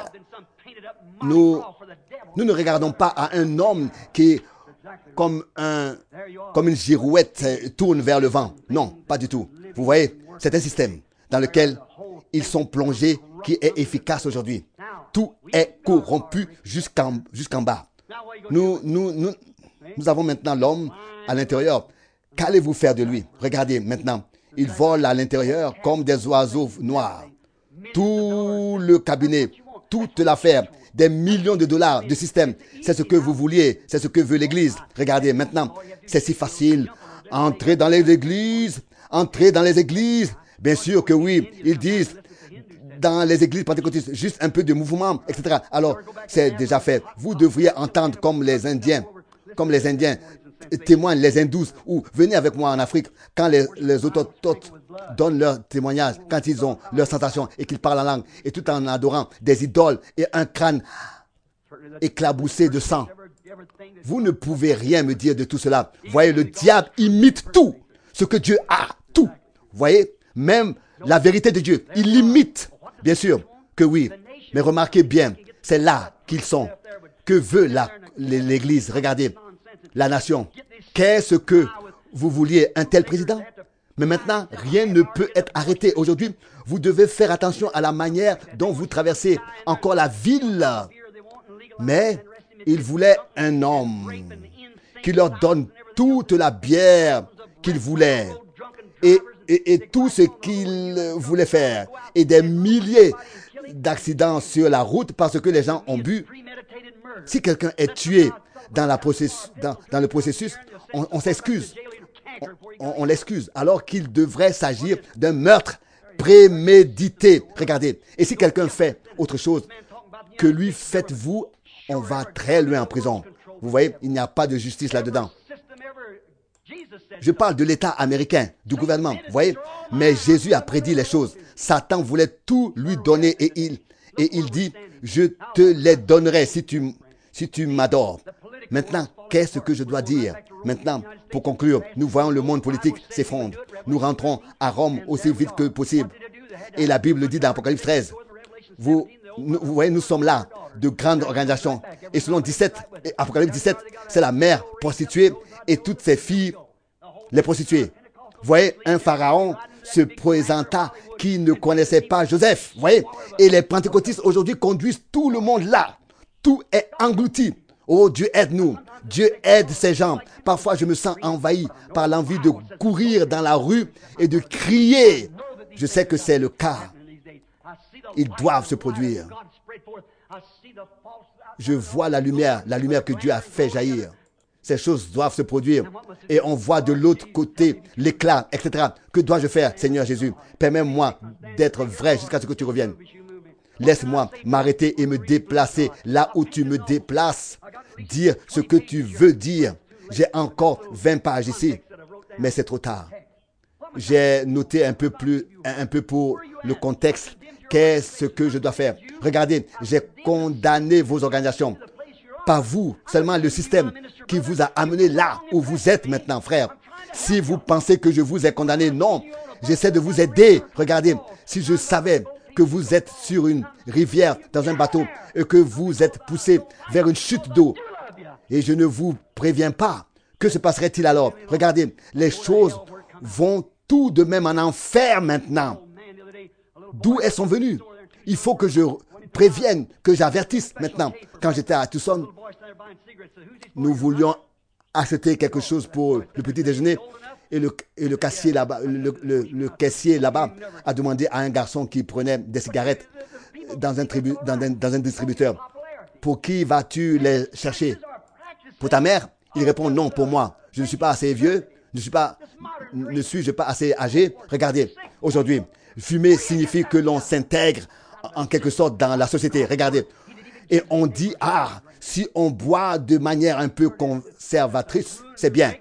regardons pas à un homme qui, comme une girouette, tourne vers le vent. Non, pas du tout. Vous voyez, c'est un système dans lequel ils sont plongés qui est efficace aujourd'hui. Tout est corrompu jusqu'en bas. Nous avons maintenant l'homme à l'intérieur. Qu'allez-vous faire de lui? Regardez maintenant. Il vole à l'intérieur comme des oiseaux noirs. Tout le cabinet, toute l'affaire, des millions de dollars de système. C'est ce que vous vouliez, c'est ce que veut l'Église. Regardez maintenant, c'est si facile. Entrez dans les églises. Bien sûr que oui, ils disent dans les églises pentecôtistes, juste un peu de mouvement, etc. Alors, c'est déjà fait. Vous devriez entendre comme les Indiens témoignent, les hindous, ou venez avec moi en Afrique, quand les autochtones donnent leur témoignage, quand ils ont leur sensation et qu'ils parlent en langue, et tout en adorant des idoles et un crâne éclaboussé de sang. Vous ne pouvez rien me dire de tout cela. Voyez, le diable imite tout ce que Dieu a, tout. Voyez, même la vérité de Dieu, il l'imite. Bien sûr que oui, mais remarquez bien, c'est là qu'ils sont. Que veut l'Église? Regardez, la nation. Qu'est-ce que vous vouliez? Un tel président? Mais maintenant, rien ne peut être arrêté. Aujourd'hui, vous devez faire attention à la manière dont vous traversez encore la ville. Mais ils voulaient un homme qui leur donne toute la bière qu'ils voulaient. Et et tout ce qu'il voulait faire. Et des milliers d'accidents sur la route parce que les gens ont bu. Si quelqu'un est tué dans le processus, on s'excuse. On l'excuse, alors qu'il devrait s'agir d'un meurtre prémédité. Regardez, et si quelqu'un fait autre chose que lui, faites-vous, on va très loin en prison. Vous voyez, il n'y a pas de justice là-dedans. Je parle de l'État américain, du gouvernement, vous voyez. Mais Jésus a prédit les choses. Satan voulait tout lui donner et il dit, je te les donnerai si tu m'adores. Maintenant, qu'est-ce que je dois dire? Maintenant, pour conclure, nous voyons le monde politique s'effondre. Nous rentrons à Rome aussi vite que possible. Et la Bible dit dans Apocalypse 13, vous voyez, nous sommes là, de grandes organisations. Et selon Apocalypse 17, c'est la mère prostituée et toutes ses filles, les prostituées. Vous voyez, un pharaon se présenta qui ne connaissait pas Joseph. Vous voyez, et les pentecôtistes aujourd'hui conduisent tout le monde là. Tout est englouti. Oh, Dieu aide-nous. Dieu aide ces gens. Parfois, je me sens envahi par l'envie de courir dans la rue et de crier. Je sais que c'est le cas. Ils doivent se produire. Je vois la lumière que Dieu a fait jaillir. Ces choses doivent se produire. Et on voit de l'autre côté l'éclat, etc. Que dois-je faire, Seigneur Jésus? Permets-moi d'être vrai jusqu'à ce que tu reviennes. Laisse-moi m'arrêter et me déplacer là où tu me déplaces. Dire ce que tu veux dire. J'ai encore 20 pages ici, mais c'est trop tard. J'ai noté un peu pour le contexte. Qu'est-ce que je dois faire? Regardez, j'ai condamné vos organisations. Pas vous, seulement le système qui vous a amené là où vous êtes maintenant, frère. Si vous pensez que je vous ai condamné, non. J'essaie de vous aider. Regardez, si je savais que vous êtes sur une rivière dans un bateau et que vous êtes poussé vers une chute d'eau et je ne vous préviens pas, que se passerait-il alors? Regardez, les choses vont tout de même en enfer maintenant. D'où elles sont venues? Il faut que je prévienne, que j'avertisse maintenant. Quand j'étais à Tucson, nous voulions acheter quelque chose pour le petit déjeuner et le caissier là-bas, le caissier là-bas a demandé à un garçon qui prenait des cigarettes dans un distributeur, pour qui vas-tu les chercher? Pour ta mère? Il répond non, pour moi. Je ne suis pas assez vieux, ne suis-je pas assez âgé? Regardez, aujourd'hui, fumer signifie que l'on s'intègre en quelque sorte dans la société. Regardez. Et on dit, si on boit de manière un peu conservatrice, c'est bien.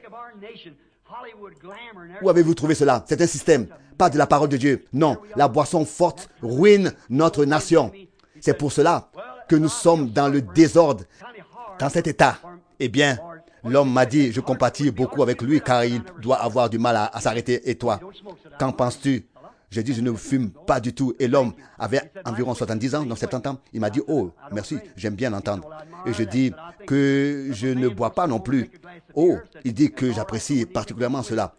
Où avez-vous trouvé cela? C'est un système, pas de la parole de Dieu. Non, la boisson forte ruine notre nation. C'est pour cela que nous sommes dans le désordre, dans cet état. Eh bien, l'homme m'a dit, je compatis beaucoup avec lui car il doit avoir du mal à s'arrêter. Et toi, qu'en penses-tu? J'ai dit, je ne fume pas du tout. Et l'homme avait environ 70 ans, non 70 ans. Il m'a dit, oh, merci, j'aime bien l'entendre. Et je dis que je ne bois pas non plus. Oh, il dit que j'apprécie particulièrement cela.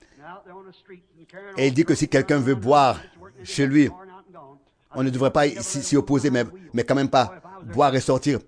Et il dit que si quelqu'un veut boire chez lui, on ne devrait pas s'y opposer, mais quand même pas boire et sortir.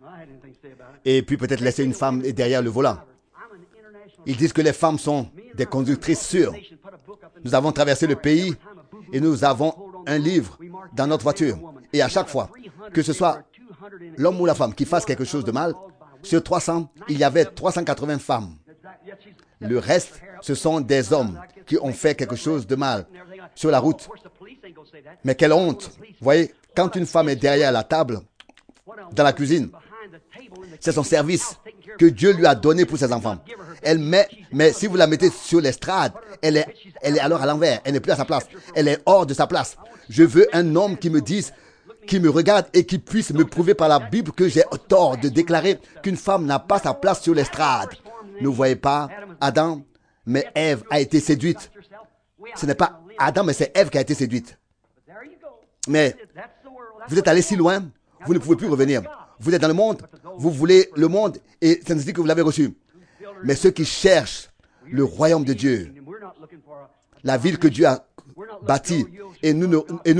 Et puis peut-être laisser une femme derrière le volant. Ils disent que les femmes sont des conductrices sûres. Nous avons traversé le pays et nous avons un livre dans notre voiture. Et à chaque fois, que ce soit l'homme ou la femme qui fasse quelque chose de mal, sur 300, il y avait 380 femmes. Le reste, ce sont des hommes qui ont fait quelque chose de mal sur la route. Mais quelle honte! Vous voyez, quand une femme est derrière la table, dans la cuisine, c'est son service que Dieu lui a donné pour ses enfants. Mais si vous la mettez sur l'estrade, elle est alors à l'envers. Elle n'est plus à sa place. Elle est hors de sa place. Je veux un homme qui me dise, qui me regarde et qui puisse me prouver par la Bible que j'ai tort de déclarer qu'une femme n'a pas sa place sur l'estrade. Ne voyez pas Adam, mais Ève a été séduite. Ce n'est pas Adam, mais c'est Ève qui a été séduite. Mais vous êtes allé si loin, vous ne pouvez plus revenir. Vous êtes dans le monde, vous voulez le monde et ça signifie que vous l'avez reçu. Mais ceux qui cherchent le royaume de Dieu, la ville que Dieu a bâtie, et nous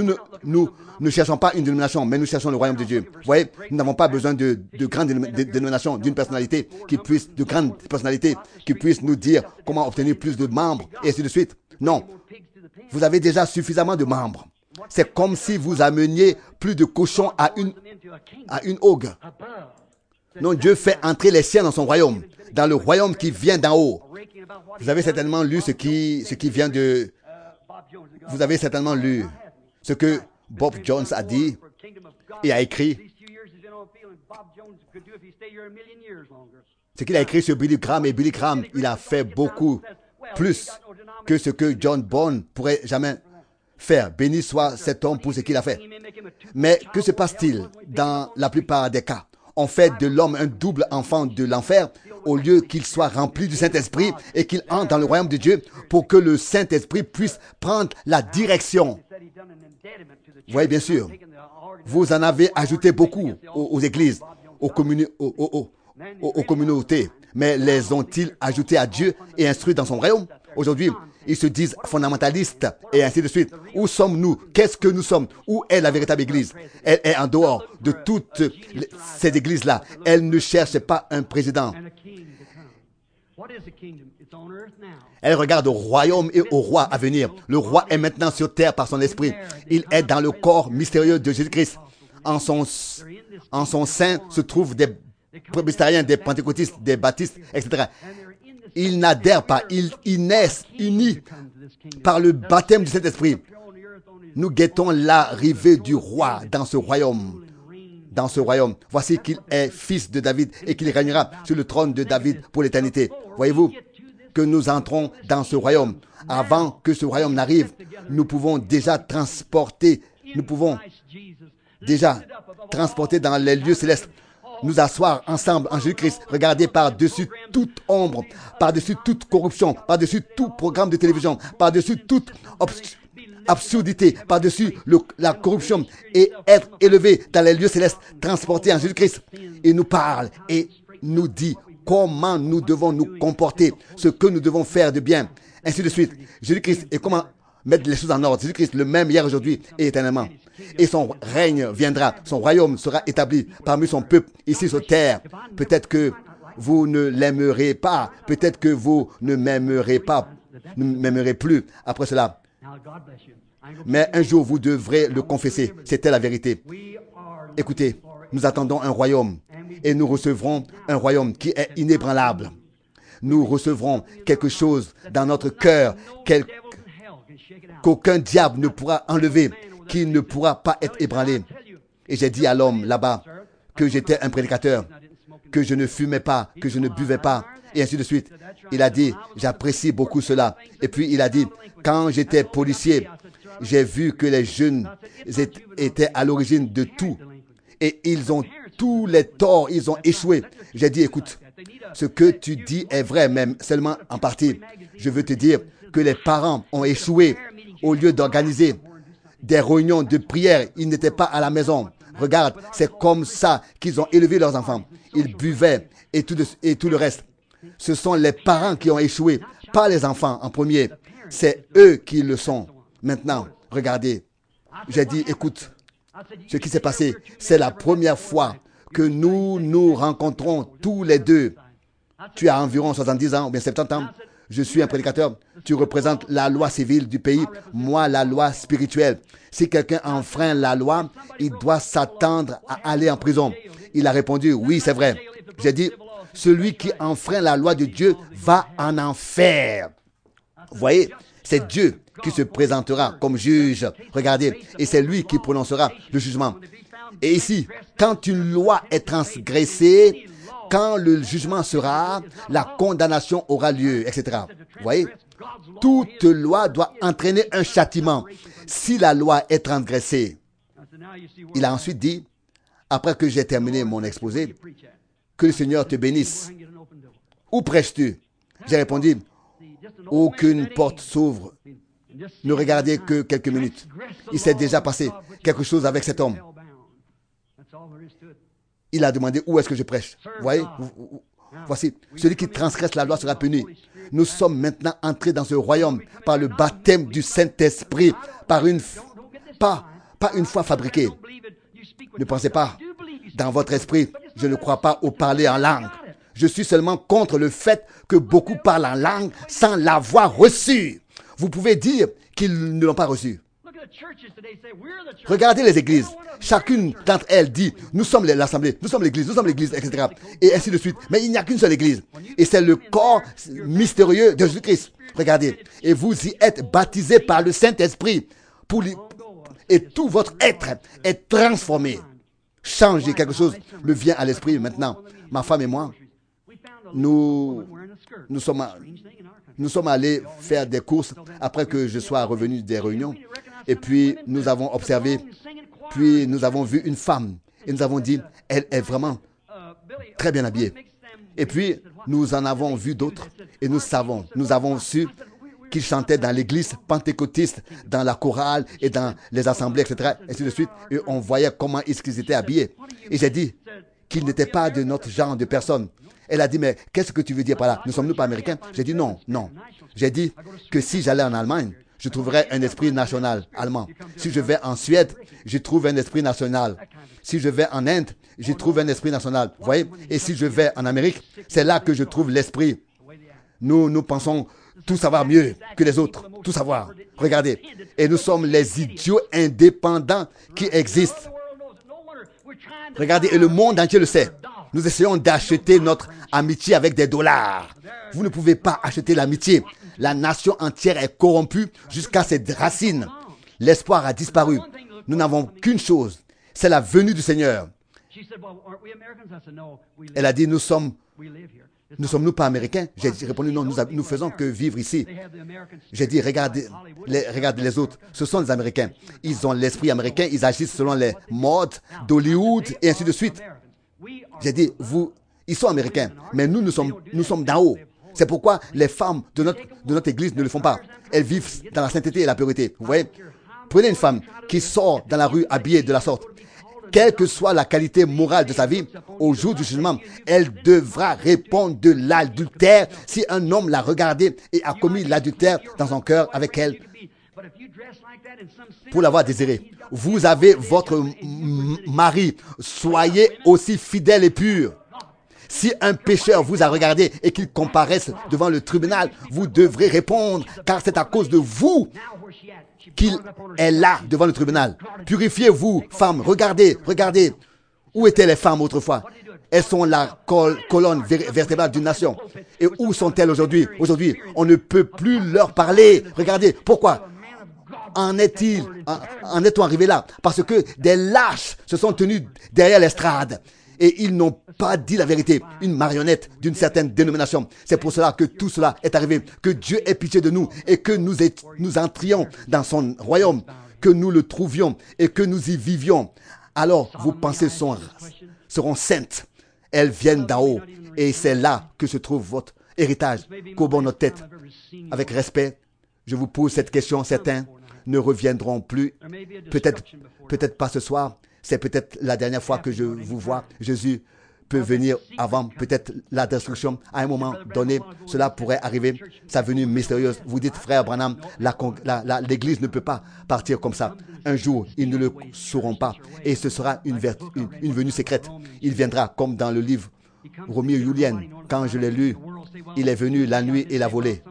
ne cherchons pas une dénomination, mais nous cherchons le royaume de Dieu. Vous voyez, nous n'avons pas besoin de grandes dénominations, d'une personnalité de grandes personnalités qui puissent nous dire comment obtenir plus de membres, et ainsi de suite. Non. Vous avez déjà suffisamment de membres. C'est comme si vous ameniez plus de cochons à une augue. Non, Dieu fait entrer les siens dans son royaume, dans le royaume qui vient d'en haut. Vous avez certainement lu ce qui vient de... Vous avez certainement lu ce que Bob Jones a dit et a écrit. Ce qu'il a écrit sur Billy Graham, et Billy Graham, il a fait beaucoup plus que ce que John Bone pourrait jamais faire. Béni soit cet homme pour ce qu'il a fait. Mais que se passe-t-il dans la plupart des cas? On fait de l'homme un double enfant de l'enfer au lieu qu'il soit rempli du Saint-Esprit et qu'il entre dans le royaume de Dieu pour que le Saint-Esprit puisse prendre la direction. Vous voyez, bien sûr, vous en avez ajouté beaucoup aux églises, aux communautés, mais les ont-ils ajoutés à Dieu et instruits dans son royaume? Aujourd'hui, ils se disent fondamentalistes et ainsi de suite. Où sommes-nous? Qu'est-ce que nous sommes? Où est la véritable Église? Elle est en dehors de toutes ces églises-là. Elle ne cherche pas un président. Elle regarde au royaume et au roi à venir. Le roi est maintenant sur terre par son esprit. Il est dans le corps mystérieux de Jésus-Christ. En son sein se trouvent des presbytériens, des pentecôtistes, des baptistes, etc. Ils n'adhèrent pas, ils naissent unis par le baptême du Saint-Esprit. Nous guettons l'arrivée du roi dans ce royaume. Dans ce royaume. Voici qu'il est fils de David et qu'il régnera sur le trône de David pour l'éternité. Voyez-vous que nous entrons dans ce royaume. Avant que ce royaume n'arrive, nous pouvons déjà transporter dans les lieux célestes, nous asseoir ensemble en Jésus-Christ, regarder par-dessus toute ombre, par-dessus toute corruption, par-dessus tout programme de télévision, par-dessus toute absurdité, par-dessus la corruption et être élevé dans les lieux célestes, transporté en Jésus-Christ. Il nous parle et nous dit comment nous devons nous comporter, ce que nous devons faire de bien, ainsi de suite. Jésus-Christ et comment mettre les choses en ordre. Jésus-Christ, le même hier, aujourd'hui et éternellement. Et son règne viendra, son royaume sera établi parmi son peuple ici sur terre. Peut-être que vous ne l'aimerez pas, peut-être que vous ne m'aimerez pas, ne m'aimerez plus après cela. Mais un jour, vous devrez le confesser. C'était la vérité. Écoutez, nous attendons un royaume et nous recevrons un royaume qui est inébranlable. Nous recevrons quelque chose dans notre cœur qu'aucun diable ne pourra enlever, qui ne pourra pas être ébranlé. Et j'ai dit à l'homme là-bas que j'étais un prédicateur, que je ne fumais pas, que je ne buvais pas, et ainsi de suite. Il a dit, j'apprécie beaucoup cela. Et puis il a dit, quand j'étais policier, j'ai vu que les jeunes étaient à l'origine de tout. Et ils ont tous les torts, ils ont échoué. J'ai dit, écoute, ce que tu dis est vrai, même seulement en partie. Je veux te dire que les parents ont échoué. Au lieu d'organiser des réunions de prière, ils n'étaient pas à la maison. Regarde, c'est comme ça qu'ils ont élevé leurs enfants. Ils buvaient et tout le reste. Ce sont les parents qui ont échoué, pas les enfants en premier. C'est eux qui le sont. Maintenant, regardez. J'ai dit, écoute, ce qui s'est passé, c'est la première fois que nous nous rencontrons tous les deux. Tu as environ 70 ans ou bien 70 ans. Je suis un prédicateur. Tu représentes la loi civile du pays, moi la loi spirituelle. Si quelqu'un enfreint la loi, il doit s'attendre à aller en prison. Il a répondu, oui, c'est vrai. J'ai dit, celui qui enfreint la loi de Dieu va en enfer. Vous voyez, c'est Dieu qui se présentera comme juge. Regardez, et c'est lui qui prononcera le jugement. Et ici, quand une loi est transgressée, quand le jugement sera, la condamnation aura lieu, etc. Vous voyez, toute loi doit entraîner un châtiment si la loi est transgressée. Il a ensuite dit, après que j'ai terminé mon exposé, que le Seigneur te bénisse. Où prêches-tu? J'ai répondu, aucune porte s'ouvre. Ne regardez que quelques minutes. Il s'est déjà passé quelque chose avec cet homme. Il a demandé où est-ce que je prêche. Vous voyez, voici, celui qui transgresse la loi sera puni. Nous sommes maintenant entrés dans ce royaume par le baptême du Saint-Esprit, pas une foi fabriquée. Ne pensez pas, dans votre esprit, je ne crois pas au parler en langue. Je suis seulement contre le fait que beaucoup parlent en langue sans l'avoir reçu. Vous pouvez dire qu'ils ne l'ont pas reçu. Regardez les églises. Chacune d'entre elles dit, nous sommes l'assemblée, nous sommes l'église, etc. Et ainsi de suite. Mais il n'y a qu'une seule église. Et c'est le corps mystérieux de Jésus-Christ. Regardez. Et vous y êtes baptisés par le Saint-Esprit. Et tout votre être est transformé. Changé. Quelque chose me vient à l'esprit maintenant. Ma femme et moi, nous sommes allés faire des courses après que je sois revenu des réunions. Et puis, nous avons observé, puis nous avons vu une femme. Et nous avons dit, elle est vraiment très bien habillée. Et puis, nous en avons vu d'autres. Et nous avons su qu'ils chantaient dans l'église pentecôtiste, dans la chorale et dans les assemblées, etc. Et ainsi de suite. Et on voyait comment ils étaient habillés. Et j'ai dit qu'ils n'étaient pas de notre genre de personnes. Elle a dit, mais qu'est-ce que tu veux dire par là? Ne sommes-nous pas américains? J'ai dit non. J'ai dit que si j'allais en Allemagne, je trouverais un esprit national allemand. Si je vais en Suède, je trouve un esprit national. Si je vais en Inde, je trouve un esprit national. Vous voyez? Et si je vais en Amérique, c'est là que je trouve l'esprit. Nous pensons tout savoir mieux que les autres. Tout savoir. Regardez. Et nous sommes les idiots indépendants qui existent. Regardez. Et le monde entier le sait. Nous essayons d'acheter notre amitié avec des dollars. Vous ne pouvez pas acheter l'amitié. La nation entière est corrompue jusqu'à ses racines. L'espoir a disparu. Nous n'avons qu'une chose, c'est la venue du Seigneur. Elle a dit, nous sommes-nous pas américains? J'ai répondu, non, nous faisons que vivre ici. J'ai dit, regardez les autres, ce sont les Américains. Ils ont l'esprit américain, ils agissent selon les modes d'Hollywood et ainsi de suite. J'ai dit, ils sont américains, mais nous sommes d'en haut. C'est pourquoi les femmes de notre église ne le font pas. Elles vivent dans la sainteté et la pureté. Vous voyez? Prenez une femme qui sort dans la rue habillée de la sorte. Quelle que soit la qualité morale de sa vie, au jour du jugement, elle devra répondre de l'adultère si un homme l'a regardée et a commis l'adultère dans son cœur avec elle pour l'avoir désirée. Vous avez votre mari. Soyez aussi fidèle et pur. Si un pécheur vous a regardé et qu'il comparaisse devant le tribunal, vous devrez répondre, car c'est à cause de vous qu'il est là devant le tribunal. Purifiez-vous, femmes. Regardez. Où étaient les femmes autrefois? Elles sont la colonne vertébrale d'une nation. Et où sont-elles aujourd'hui? Aujourd'hui, on ne peut plus leur parler. Regardez, pourquoi? En est-on arrivé là? Parce que des lâches se sont tenus derrière l'estrade. Et ils n'ont pas dit la vérité. Une marionnette d'une certaine dénomination. C'est pour cela que tout cela est arrivé. Que Dieu ait pitié de nous et que nous entrions dans son royaume. Que nous le trouvions et que nous y vivions. Alors vos pensées seront saintes. Elles viennent d'en haut. Et c'est là que se trouve votre héritage. Courbons notre tête. Avec respect, je vous pose cette question. Certains ne reviendront plus. Peut-être pas ce soir. C'est peut-être la dernière fois que je vous vois. Jésus peut venir avant peut-être la destruction. À un moment donné, cela pourrait arriver. Sa venue mystérieuse. Vous dites, frère Branham, l'Église ne peut pas partir comme ça. Un jour, ils ne le sauront pas. Et ce sera une venue secrète. Il viendra comme dans le livre Roméo et Julienne. Quand je l'ai lu, il est venu la nuit et l'a volé.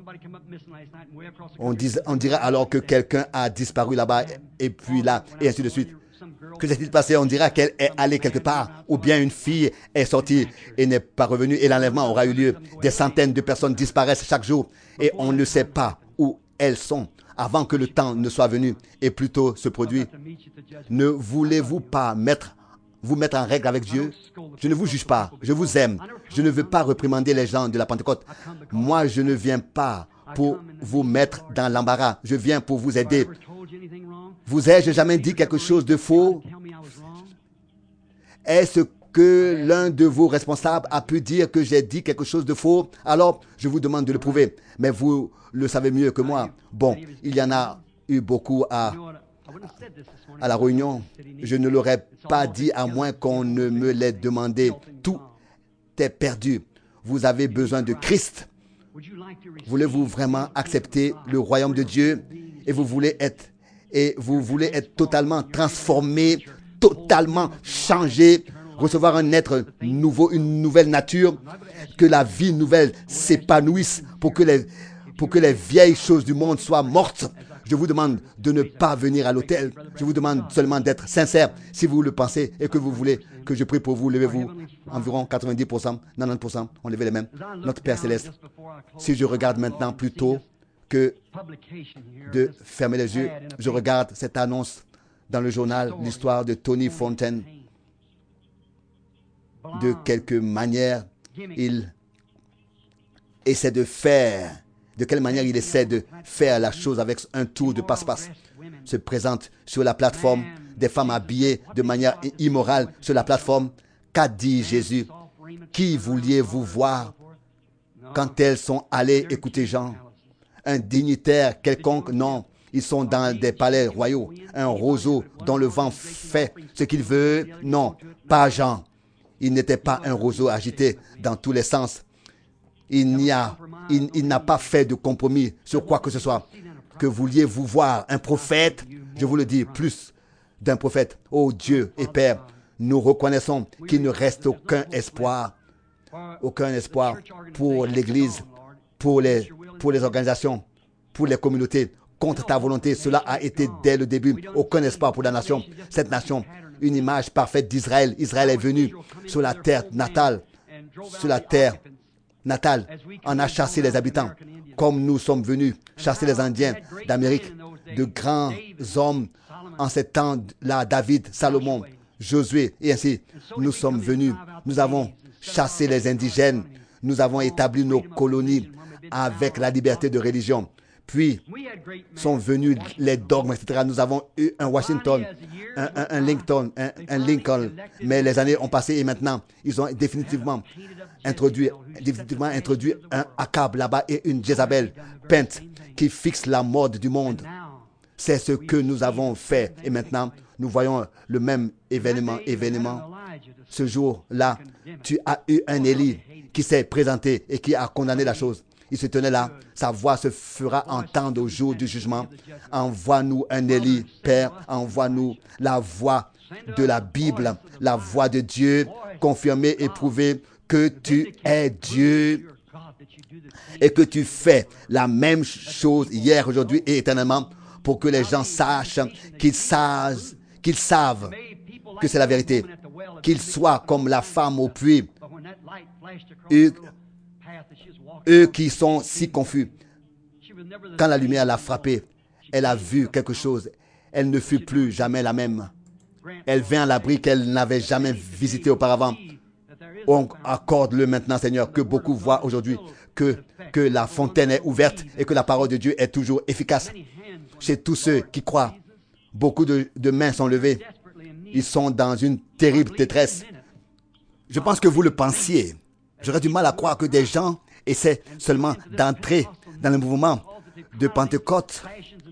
On dirait alors que quelqu'un a disparu là-bas et puis là, et ainsi de suite. Que s'est-il passé? On dira qu'elle est allée quelque part, ou bien une fille est sortie et n'est pas revenue, et l'enlèvement aura eu lieu. Des centaines de personnes disparaissent chaque jour, et on ne sait pas où elles sont avant que le temps ne soit venu, et plus tôt se produit. Ne voulez-vous pas vous mettre en règle avec Dieu? Je ne vous juge pas, je vous aime. Je ne veux pas réprimander les gens de la Pentecôte. Moi, je ne viens pas pour vous mettre dans l'embarras. Je viens pour vous aider. Vous ai-je jamais dit quelque chose de faux? Est-ce que l'un de vos responsables a pu dire que j'ai dit quelque chose de faux? Alors, je vous demande de le prouver. Mais vous le savez mieux que moi. Bon, il y en a eu beaucoup à la réunion. Je ne l'aurais pas dit à moins qu'on ne me l'ait demandé. Tout est perdu. Vous avez besoin de Christ. Voulez-vous vraiment accepter le royaume de Dieu et vous voulez être totalement transformé, totalement changé, recevoir un être nouveau, une nouvelle nature, que la vie nouvelle s'épanouisse pour que les vieilles choses du monde soient mortes. Je vous demande de ne pas venir à l'hôtel. Je vous demande seulement d'être sincère. Si vous le pensez et que vous voulez que je prie pour vous, levez-vous. Environ 90%, 90%, on levait les mains. Notre Père Céleste, si je regarde maintenant plutôt que de fermer les yeux, je regarde cette annonce dans le journal, l'histoire de Tony Fontaine. De quelque manière, il essaie de faire, de quelle manière il essaie de faire la chose avec un tour de passe-passe. Se présente sur la plateforme, des femmes habillées de manière immorale sur la plateforme. Qu'a dit Jésus? Qui vouliez-vous voir quand elles sont allées écouter Jean? Un dignitaire quelconque? Non. Ils sont dans des palais royaux. Un roseau dont le vent fait ce qu'il veut? Non, pas Jean. Il n'était pas un roseau agité dans tous les sens. Il n'a pas fait de compromis sur quoi que ce soit. Que vouliez-vous voir? Un prophète? Je vous le dis, plus d'un prophète. Oh Dieu et Père, nous reconnaissons qu'il ne reste aucun espoir pour l'Église, pour les organisations, pour les communautés. Contre ta volonté, cela a été dès le début. Aucun espoir pour la nation. Cette nation, une image parfaite d'Israël. Israël est venu sur la terre natale. Sur la terre natale, on a chassé les habitants. Comme nous sommes venus chasser les Indiens d'Amérique. De grands hommes en ces temps-là, David, Salomon, Josué, et ainsi. Nous sommes venus. Nous avons chassé les indigènes. Nous avons établi nos colonies avec la liberté de religion. Puis sont venus les dogmes, etc. Nous avons eu un Washington, un Lincoln, mais les années ont passé et maintenant, ils ont définitivement introduit un Akab là-bas et une Jézabel peinte qui fixe la mode du monde. C'est ce que nous avons fait et maintenant, nous voyons le même événement. Ce jour-là, tu as eu un Élie qui s'est présenté et qui a condamné la chose. Il se tenait là, sa voix se fera entendre au jour du jugement. Envoie-nous un Élie, Père, envoie-nous la voix de la Bible, la voix de Dieu, confirmée et prouvée que tu es Dieu et que tu fais la même chose hier, aujourd'hui et éternellement pour que les gens sachent, qu'ils savent que c'est la vérité, qu'ils soient comme la femme au puits. Eux qui sont si confus. Quand la lumière l'a frappée, elle a vu quelque chose. Elle ne fut plus jamais la même. Elle vint à l'abri qu'elle n'avait jamais visité auparavant. On accorde-le maintenant, Seigneur, que beaucoup voient aujourd'hui, que la fontaine est ouverte et que la parole de Dieu est toujours efficace. Chez tous ceux qui croient, beaucoup de mains sont levées. Ils sont dans une terrible détresse. Je pense que vous le pensiez. J'aurais du mal à croire que des gens essaient seulement d'entrer dans le mouvement de Pentecôte,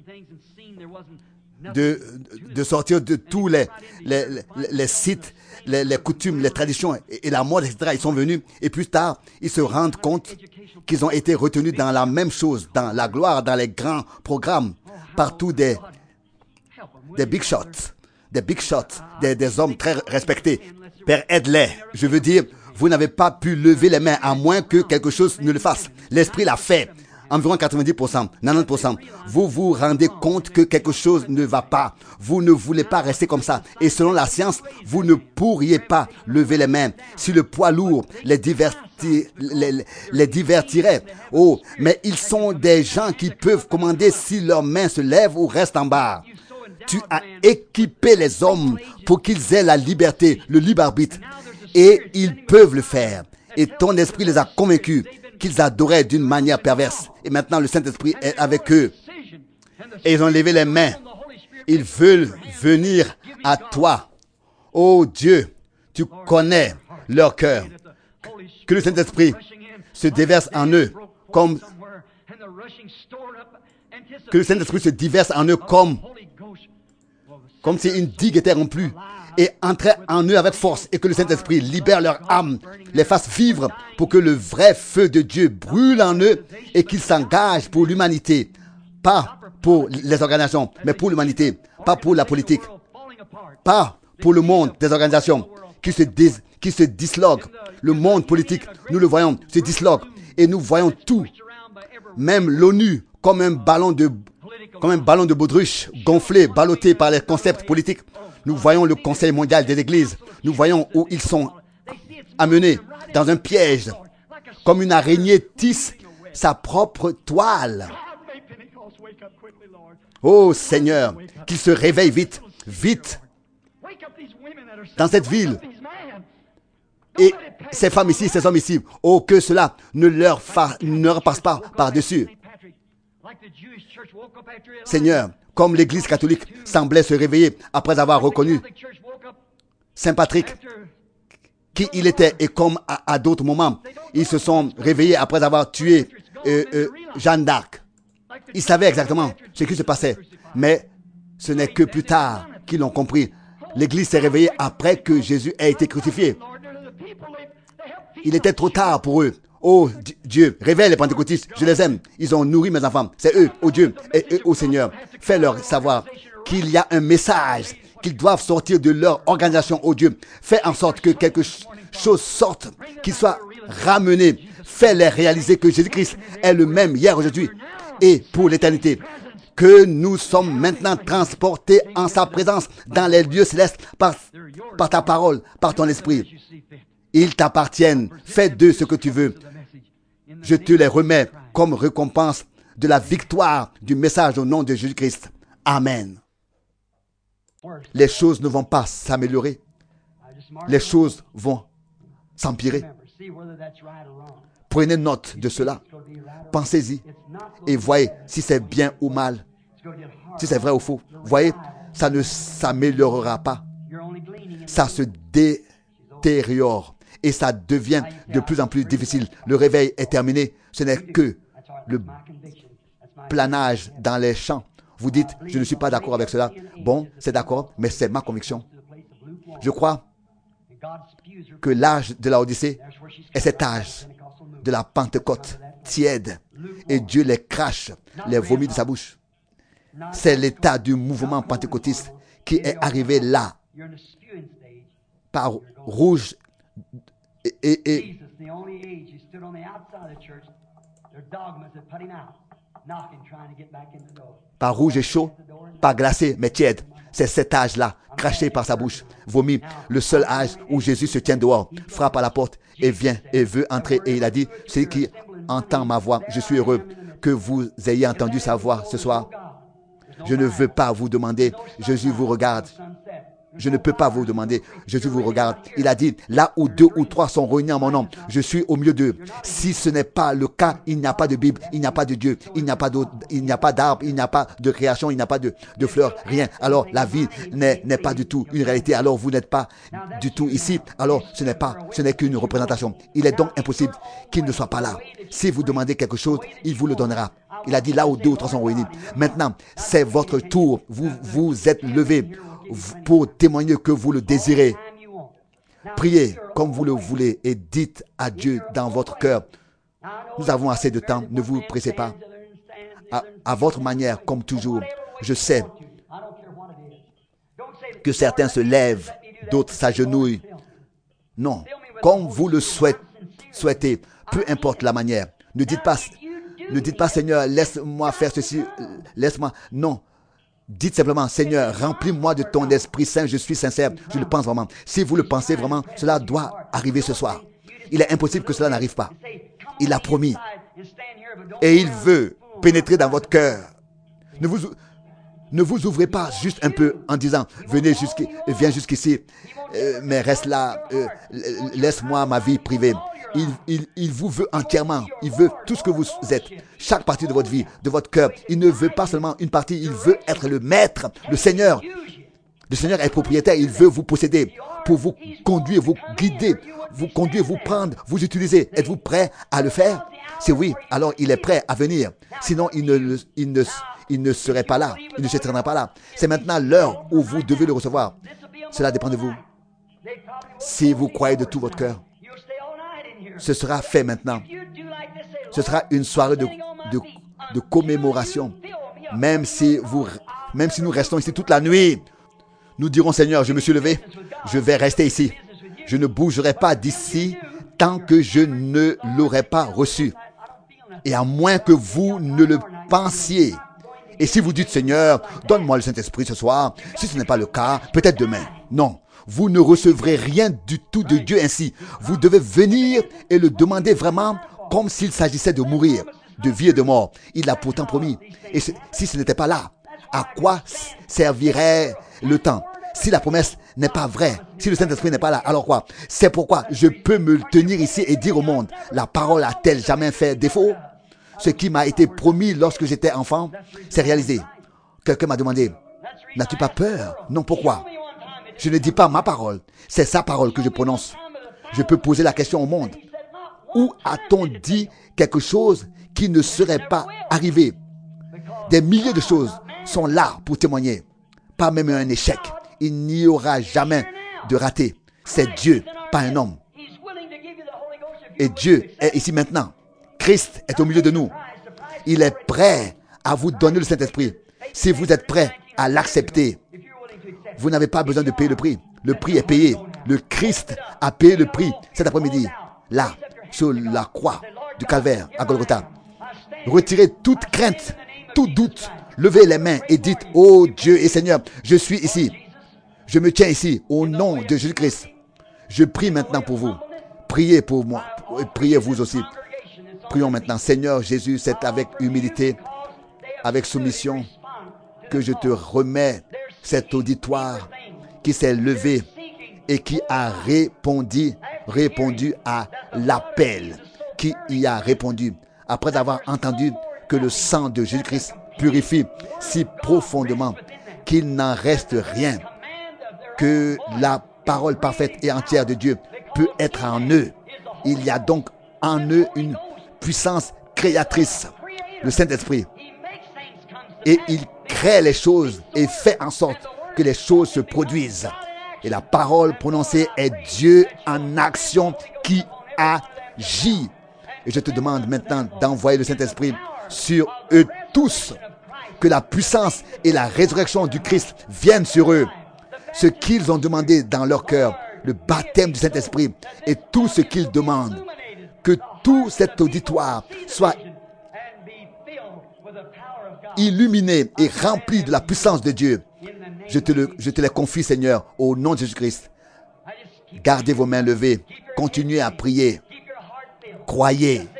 de sortir de tous les sites, les coutumes, les traditions et la mode, etc. Ils sont venus et plus tard, ils se rendent compte qu'ils ont été retenus dans la même chose, dans la gloire, dans les grands programmes, partout des big shots, des hommes très respectés. Père, aide-les. Je veux dire, vous n'avez pas pu lever les mains à moins que quelque chose ne le fasse. L'Esprit l'a fait. Environ 90%, 90%. Vous vous rendez compte que quelque chose ne va pas. Vous ne voulez pas rester comme ça. Et selon la science, vous ne pourriez pas lever les mains. Si le poids lourd les divertirait. Oh, mais ils sont des gens qui peuvent commander si leurs mains se lèvent ou restent en bas. Tu as équipé les hommes pour qu'ils aient la liberté, le libre arbitre. Et ils peuvent le faire. Et ton esprit les a convaincus qu'ils adoraient d'une manière perverse. Et maintenant, le Saint-Esprit est avec eux. Et ils ont levé les mains. Ils veulent venir à toi. Oh Dieu, tu connais leur cœur. Que le Saint-Esprit se déverse en eux comme... Que le Saint-Esprit se déverse en eux comme si une digue était rompue et entrait en eux avec force et que le Saint-Esprit libère leur âme, les fasse vivre pour que le vrai feu de Dieu brûle en eux et qu'ils s'engagent pour l'humanité. Pas pour les organisations, mais pour l'humanité. Pas pour la politique. Pas pour le monde des organisations qui se disloquent. Le monde politique, nous le voyons, se disloque. Et nous voyons tout, même l'ONU, comme un ballon comme un ballon de baudruche gonflé, ballotté par les concepts politiques. Nous voyons le Conseil mondial des églises. Nous voyons où ils sont amenés dans un piège, comme une araignée tisse sa propre toile. Oh Seigneur, qu'ils se réveillent vite, vite, dans cette ville. Et ces femmes ici, ces hommes ici, oh, que cela ne leur passe pas par-dessus. Seigneur, comme l'Église catholique semblait se réveiller après avoir reconnu Saint Patrick, qui il était, et comme à d'autres moments, ils se sont réveillés après avoir tué Jeanne d'Arc. Ils savaient exactement ce qui se passait, mais ce n'est que plus tard qu'ils l'ont compris. L'Église s'est réveillée après que Jésus ait été crucifié. Il était trop tard pour eux. Oh Dieu, réveille les pentecôtistes, je les aime. Ils ont nourri mes enfants. C'est eux, oh Dieu, et eux, oh Seigneur. Fais-leur savoir qu'il y a un message, qu'ils doivent sortir de leur organisation, oh Dieu. Fais en sorte que quelque chose sorte, qu'ils soient ramenés. Fais-les réaliser que Jésus-Christ est le même hier, aujourd'hui et pour l'éternité. Que nous sommes maintenant transportés en sa présence dans les lieux célestes par ta parole, par ton esprit. Ils t'appartiennent. Fais d'eux ce que tu veux. Je te les remets comme récompense de la victoire du message au nom de Jésus-Christ. Amen. Les choses ne vont pas s'améliorer. Les choses vont s'empirer. Prenez note de cela. Pensez-y et voyez si c'est bien ou mal. Si c'est vrai ou faux. Voyez, ça ne s'améliorera pas. Ça se détériore. Et ça devient de plus en plus difficile. Le réveil est terminé. Ce n'est que le planage dans les champs. Vous dites, je ne suis pas d'accord avec cela. Bon, c'est d'accord, mais c'est ma conviction. Je crois que l'âge de la Odyssée est cet âge de la Pentecôte tiède. Et Dieu les crache, les vomit de sa bouche. C'est l'état du mouvement pentecôtiste qui est arrivé là, par rouge et par rouge et chaud, par glacé mais tiède. C'est cet âge-là, craché par sa bouche, vomi. Le seul âge où Jésus se tient dehors, frappe à la porte et vient et veut entrer. Et il a dit, celui qui entend ma voix, je suis heureux que vous ayez entendu sa voix ce soir. Je ne veux pas vous demander, Jésus vous regarde. Je ne peux pas vous demander, Jésus vous regarde. Il a dit, là où 2 ou 3 sont réunis en mon nom, je suis au milieu d'eux. Si ce n'est pas le cas, il n'y a pas de Bible, il n'y a pas de Dieu, il n'y a pas d'arbre, il n'y a pas de création, il n'y a pas de fleurs, rien. Alors la vie n'est pas du tout une réalité. Alors vous n'êtes pas du tout ici. Alors ce n'est qu'une représentation. Il est donc impossible qu'il ne soit pas là. Si vous demandez quelque chose, il vous le donnera. Il a dit là où 2 ou 3 sont réunis. Maintenant, c'est votre tour. Vous êtes levés pour témoigner que vous le désirez. Priez comme vous le voulez et dites à Dieu dans votre cœur. Nous avons assez de temps, ne vous pressez pas. À votre manière, comme toujours, je sais que certains se lèvent, d'autres s'agenouillent. Non, comme vous le souhaitez, peu importe la manière. Ne dites pas, Seigneur, laisse-moi faire ceci, laisse-moi. Non. Dites simplement, Seigneur, remplis-moi de ton Esprit Saint, je suis sincère, je le pense vraiment. Si vous le pensez vraiment, cela doit arriver ce soir. Il est impossible que cela n'arrive pas. Il a promis. Et il veut pénétrer dans votre cœur. Ne vous ouvrez pas juste un peu en disant, viens jusqu'ici, mais reste là, laisse-moi ma vie privée. Il vous veut entièrement. Il veut tout ce que vous êtes. Chaque partie de votre vie, de votre cœur. Il ne veut pas seulement une partie. Il veut être le maître, le Seigneur. Le Seigneur est propriétaire. Il veut vous posséder pour vous conduire, vous guider, vous conduire, vous prendre, vous utiliser. Êtes-vous prêt à le faire? Si oui, alors il est prêt à venir. Sinon, il ne serait pas là. Il ne se tiendra pas là. C'est maintenant l'heure où vous devez le recevoir. Cela dépend de vous. Si vous croyez de tout votre cœur, ce sera fait maintenant. Ce sera une soirée de commémoration. Même si nous restons ici toute la nuit, nous dirons, Seigneur, je me suis levé, je vais rester ici. Je ne bougerai pas d'ici tant que je ne l'aurai pas reçu. Et à moins que vous ne le pensiez, Et si vous dites, Seigneur, donne-moi le Saint-Esprit ce soir, si ce n'est pas le cas, peut-être demain. Non, vous ne recevrez rien du tout de Dieu ainsi. Vous devez venir et le demander vraiment comme s'il s'agissait de mourir, de vie et de mort. Il l'a pourtant promis. Et si ce n'était pas là, à quoi servirait le temps? Si la promesse n'est pas vraie, si le Saint-Esprit n'est pas là, alors quoi? C'est pourquoi je peux me tenir ici et dire au monde, la parole a-t-elle jamais fait défaut? Ce qui m'a été promis lorsque j'étais enfant, c'est réalisé. Quelqu'un m'a demandé, n'as-tu pas peur? Non, pourquoi? Je ne dis pas ma parole, c'est sa parole que je prononce. Je peux poser la question au monde. Où a-t-on dit quelque chose qui ne serait pas arrivé? Des milliers de choses sont là pour témoigner. Pas même un échec. Il n'y aura jamais de raté. C'est Dieu, pas un homme. Et Dieu est ici maintenant. Christ est au milieu de nous. Il est prêt à vous donner le Saint-Esprit. Si vous êtes prêt à l'accepter, vous n'avez pas besoin de payer le prix. Le prix est payé. Le Christ a payé le prix cet après-midi. Là, sur la croix du calvaire à Golgotha. Retirez toute crainte, tout doute. Levez les mains et dites, oh Dieu et Seigneur, je suis ici. Je me tiens ici au nom de Jésus-Christ. Je prie maintenant pour vous. Priez pour moi. Priez vous aussi. Prions maintenant. Seigneur Jésus, c'est avec humilité, avec soumission que je te remets cet auditoire qui s'est levé et qui a répondu à l'appel, qui y a répondu après avoir entendu que le sang de Jésus-Christ purifie si profondément qu'il n'en reste rien, que la parole parfaite et entière de Dieu peut être en eux. Il y a donc en eux une puissance créatrice, le Saint-Esprit. Et il crée les choses et fait en sorte que les choses se produisent. Et la parole prononcée est Dieu en action qui agit. Et je te demande maintenant d'envoyer le Saint-Esprit sur eux tous. Que la puissance et la résurrection du Christ viennent sur eux. Ce qu'ils ont demandé dans leur cœur, le baptême du Saint-Esprit et tout ce qu'ils demandent. Que tout cet auditoire soit illuminé et rempli de la puissance de Dieu. Je te les confie, Seigneur, au nom de Jésus-Christ. Gardez vos mains levées. Continuez à prier. Croyez.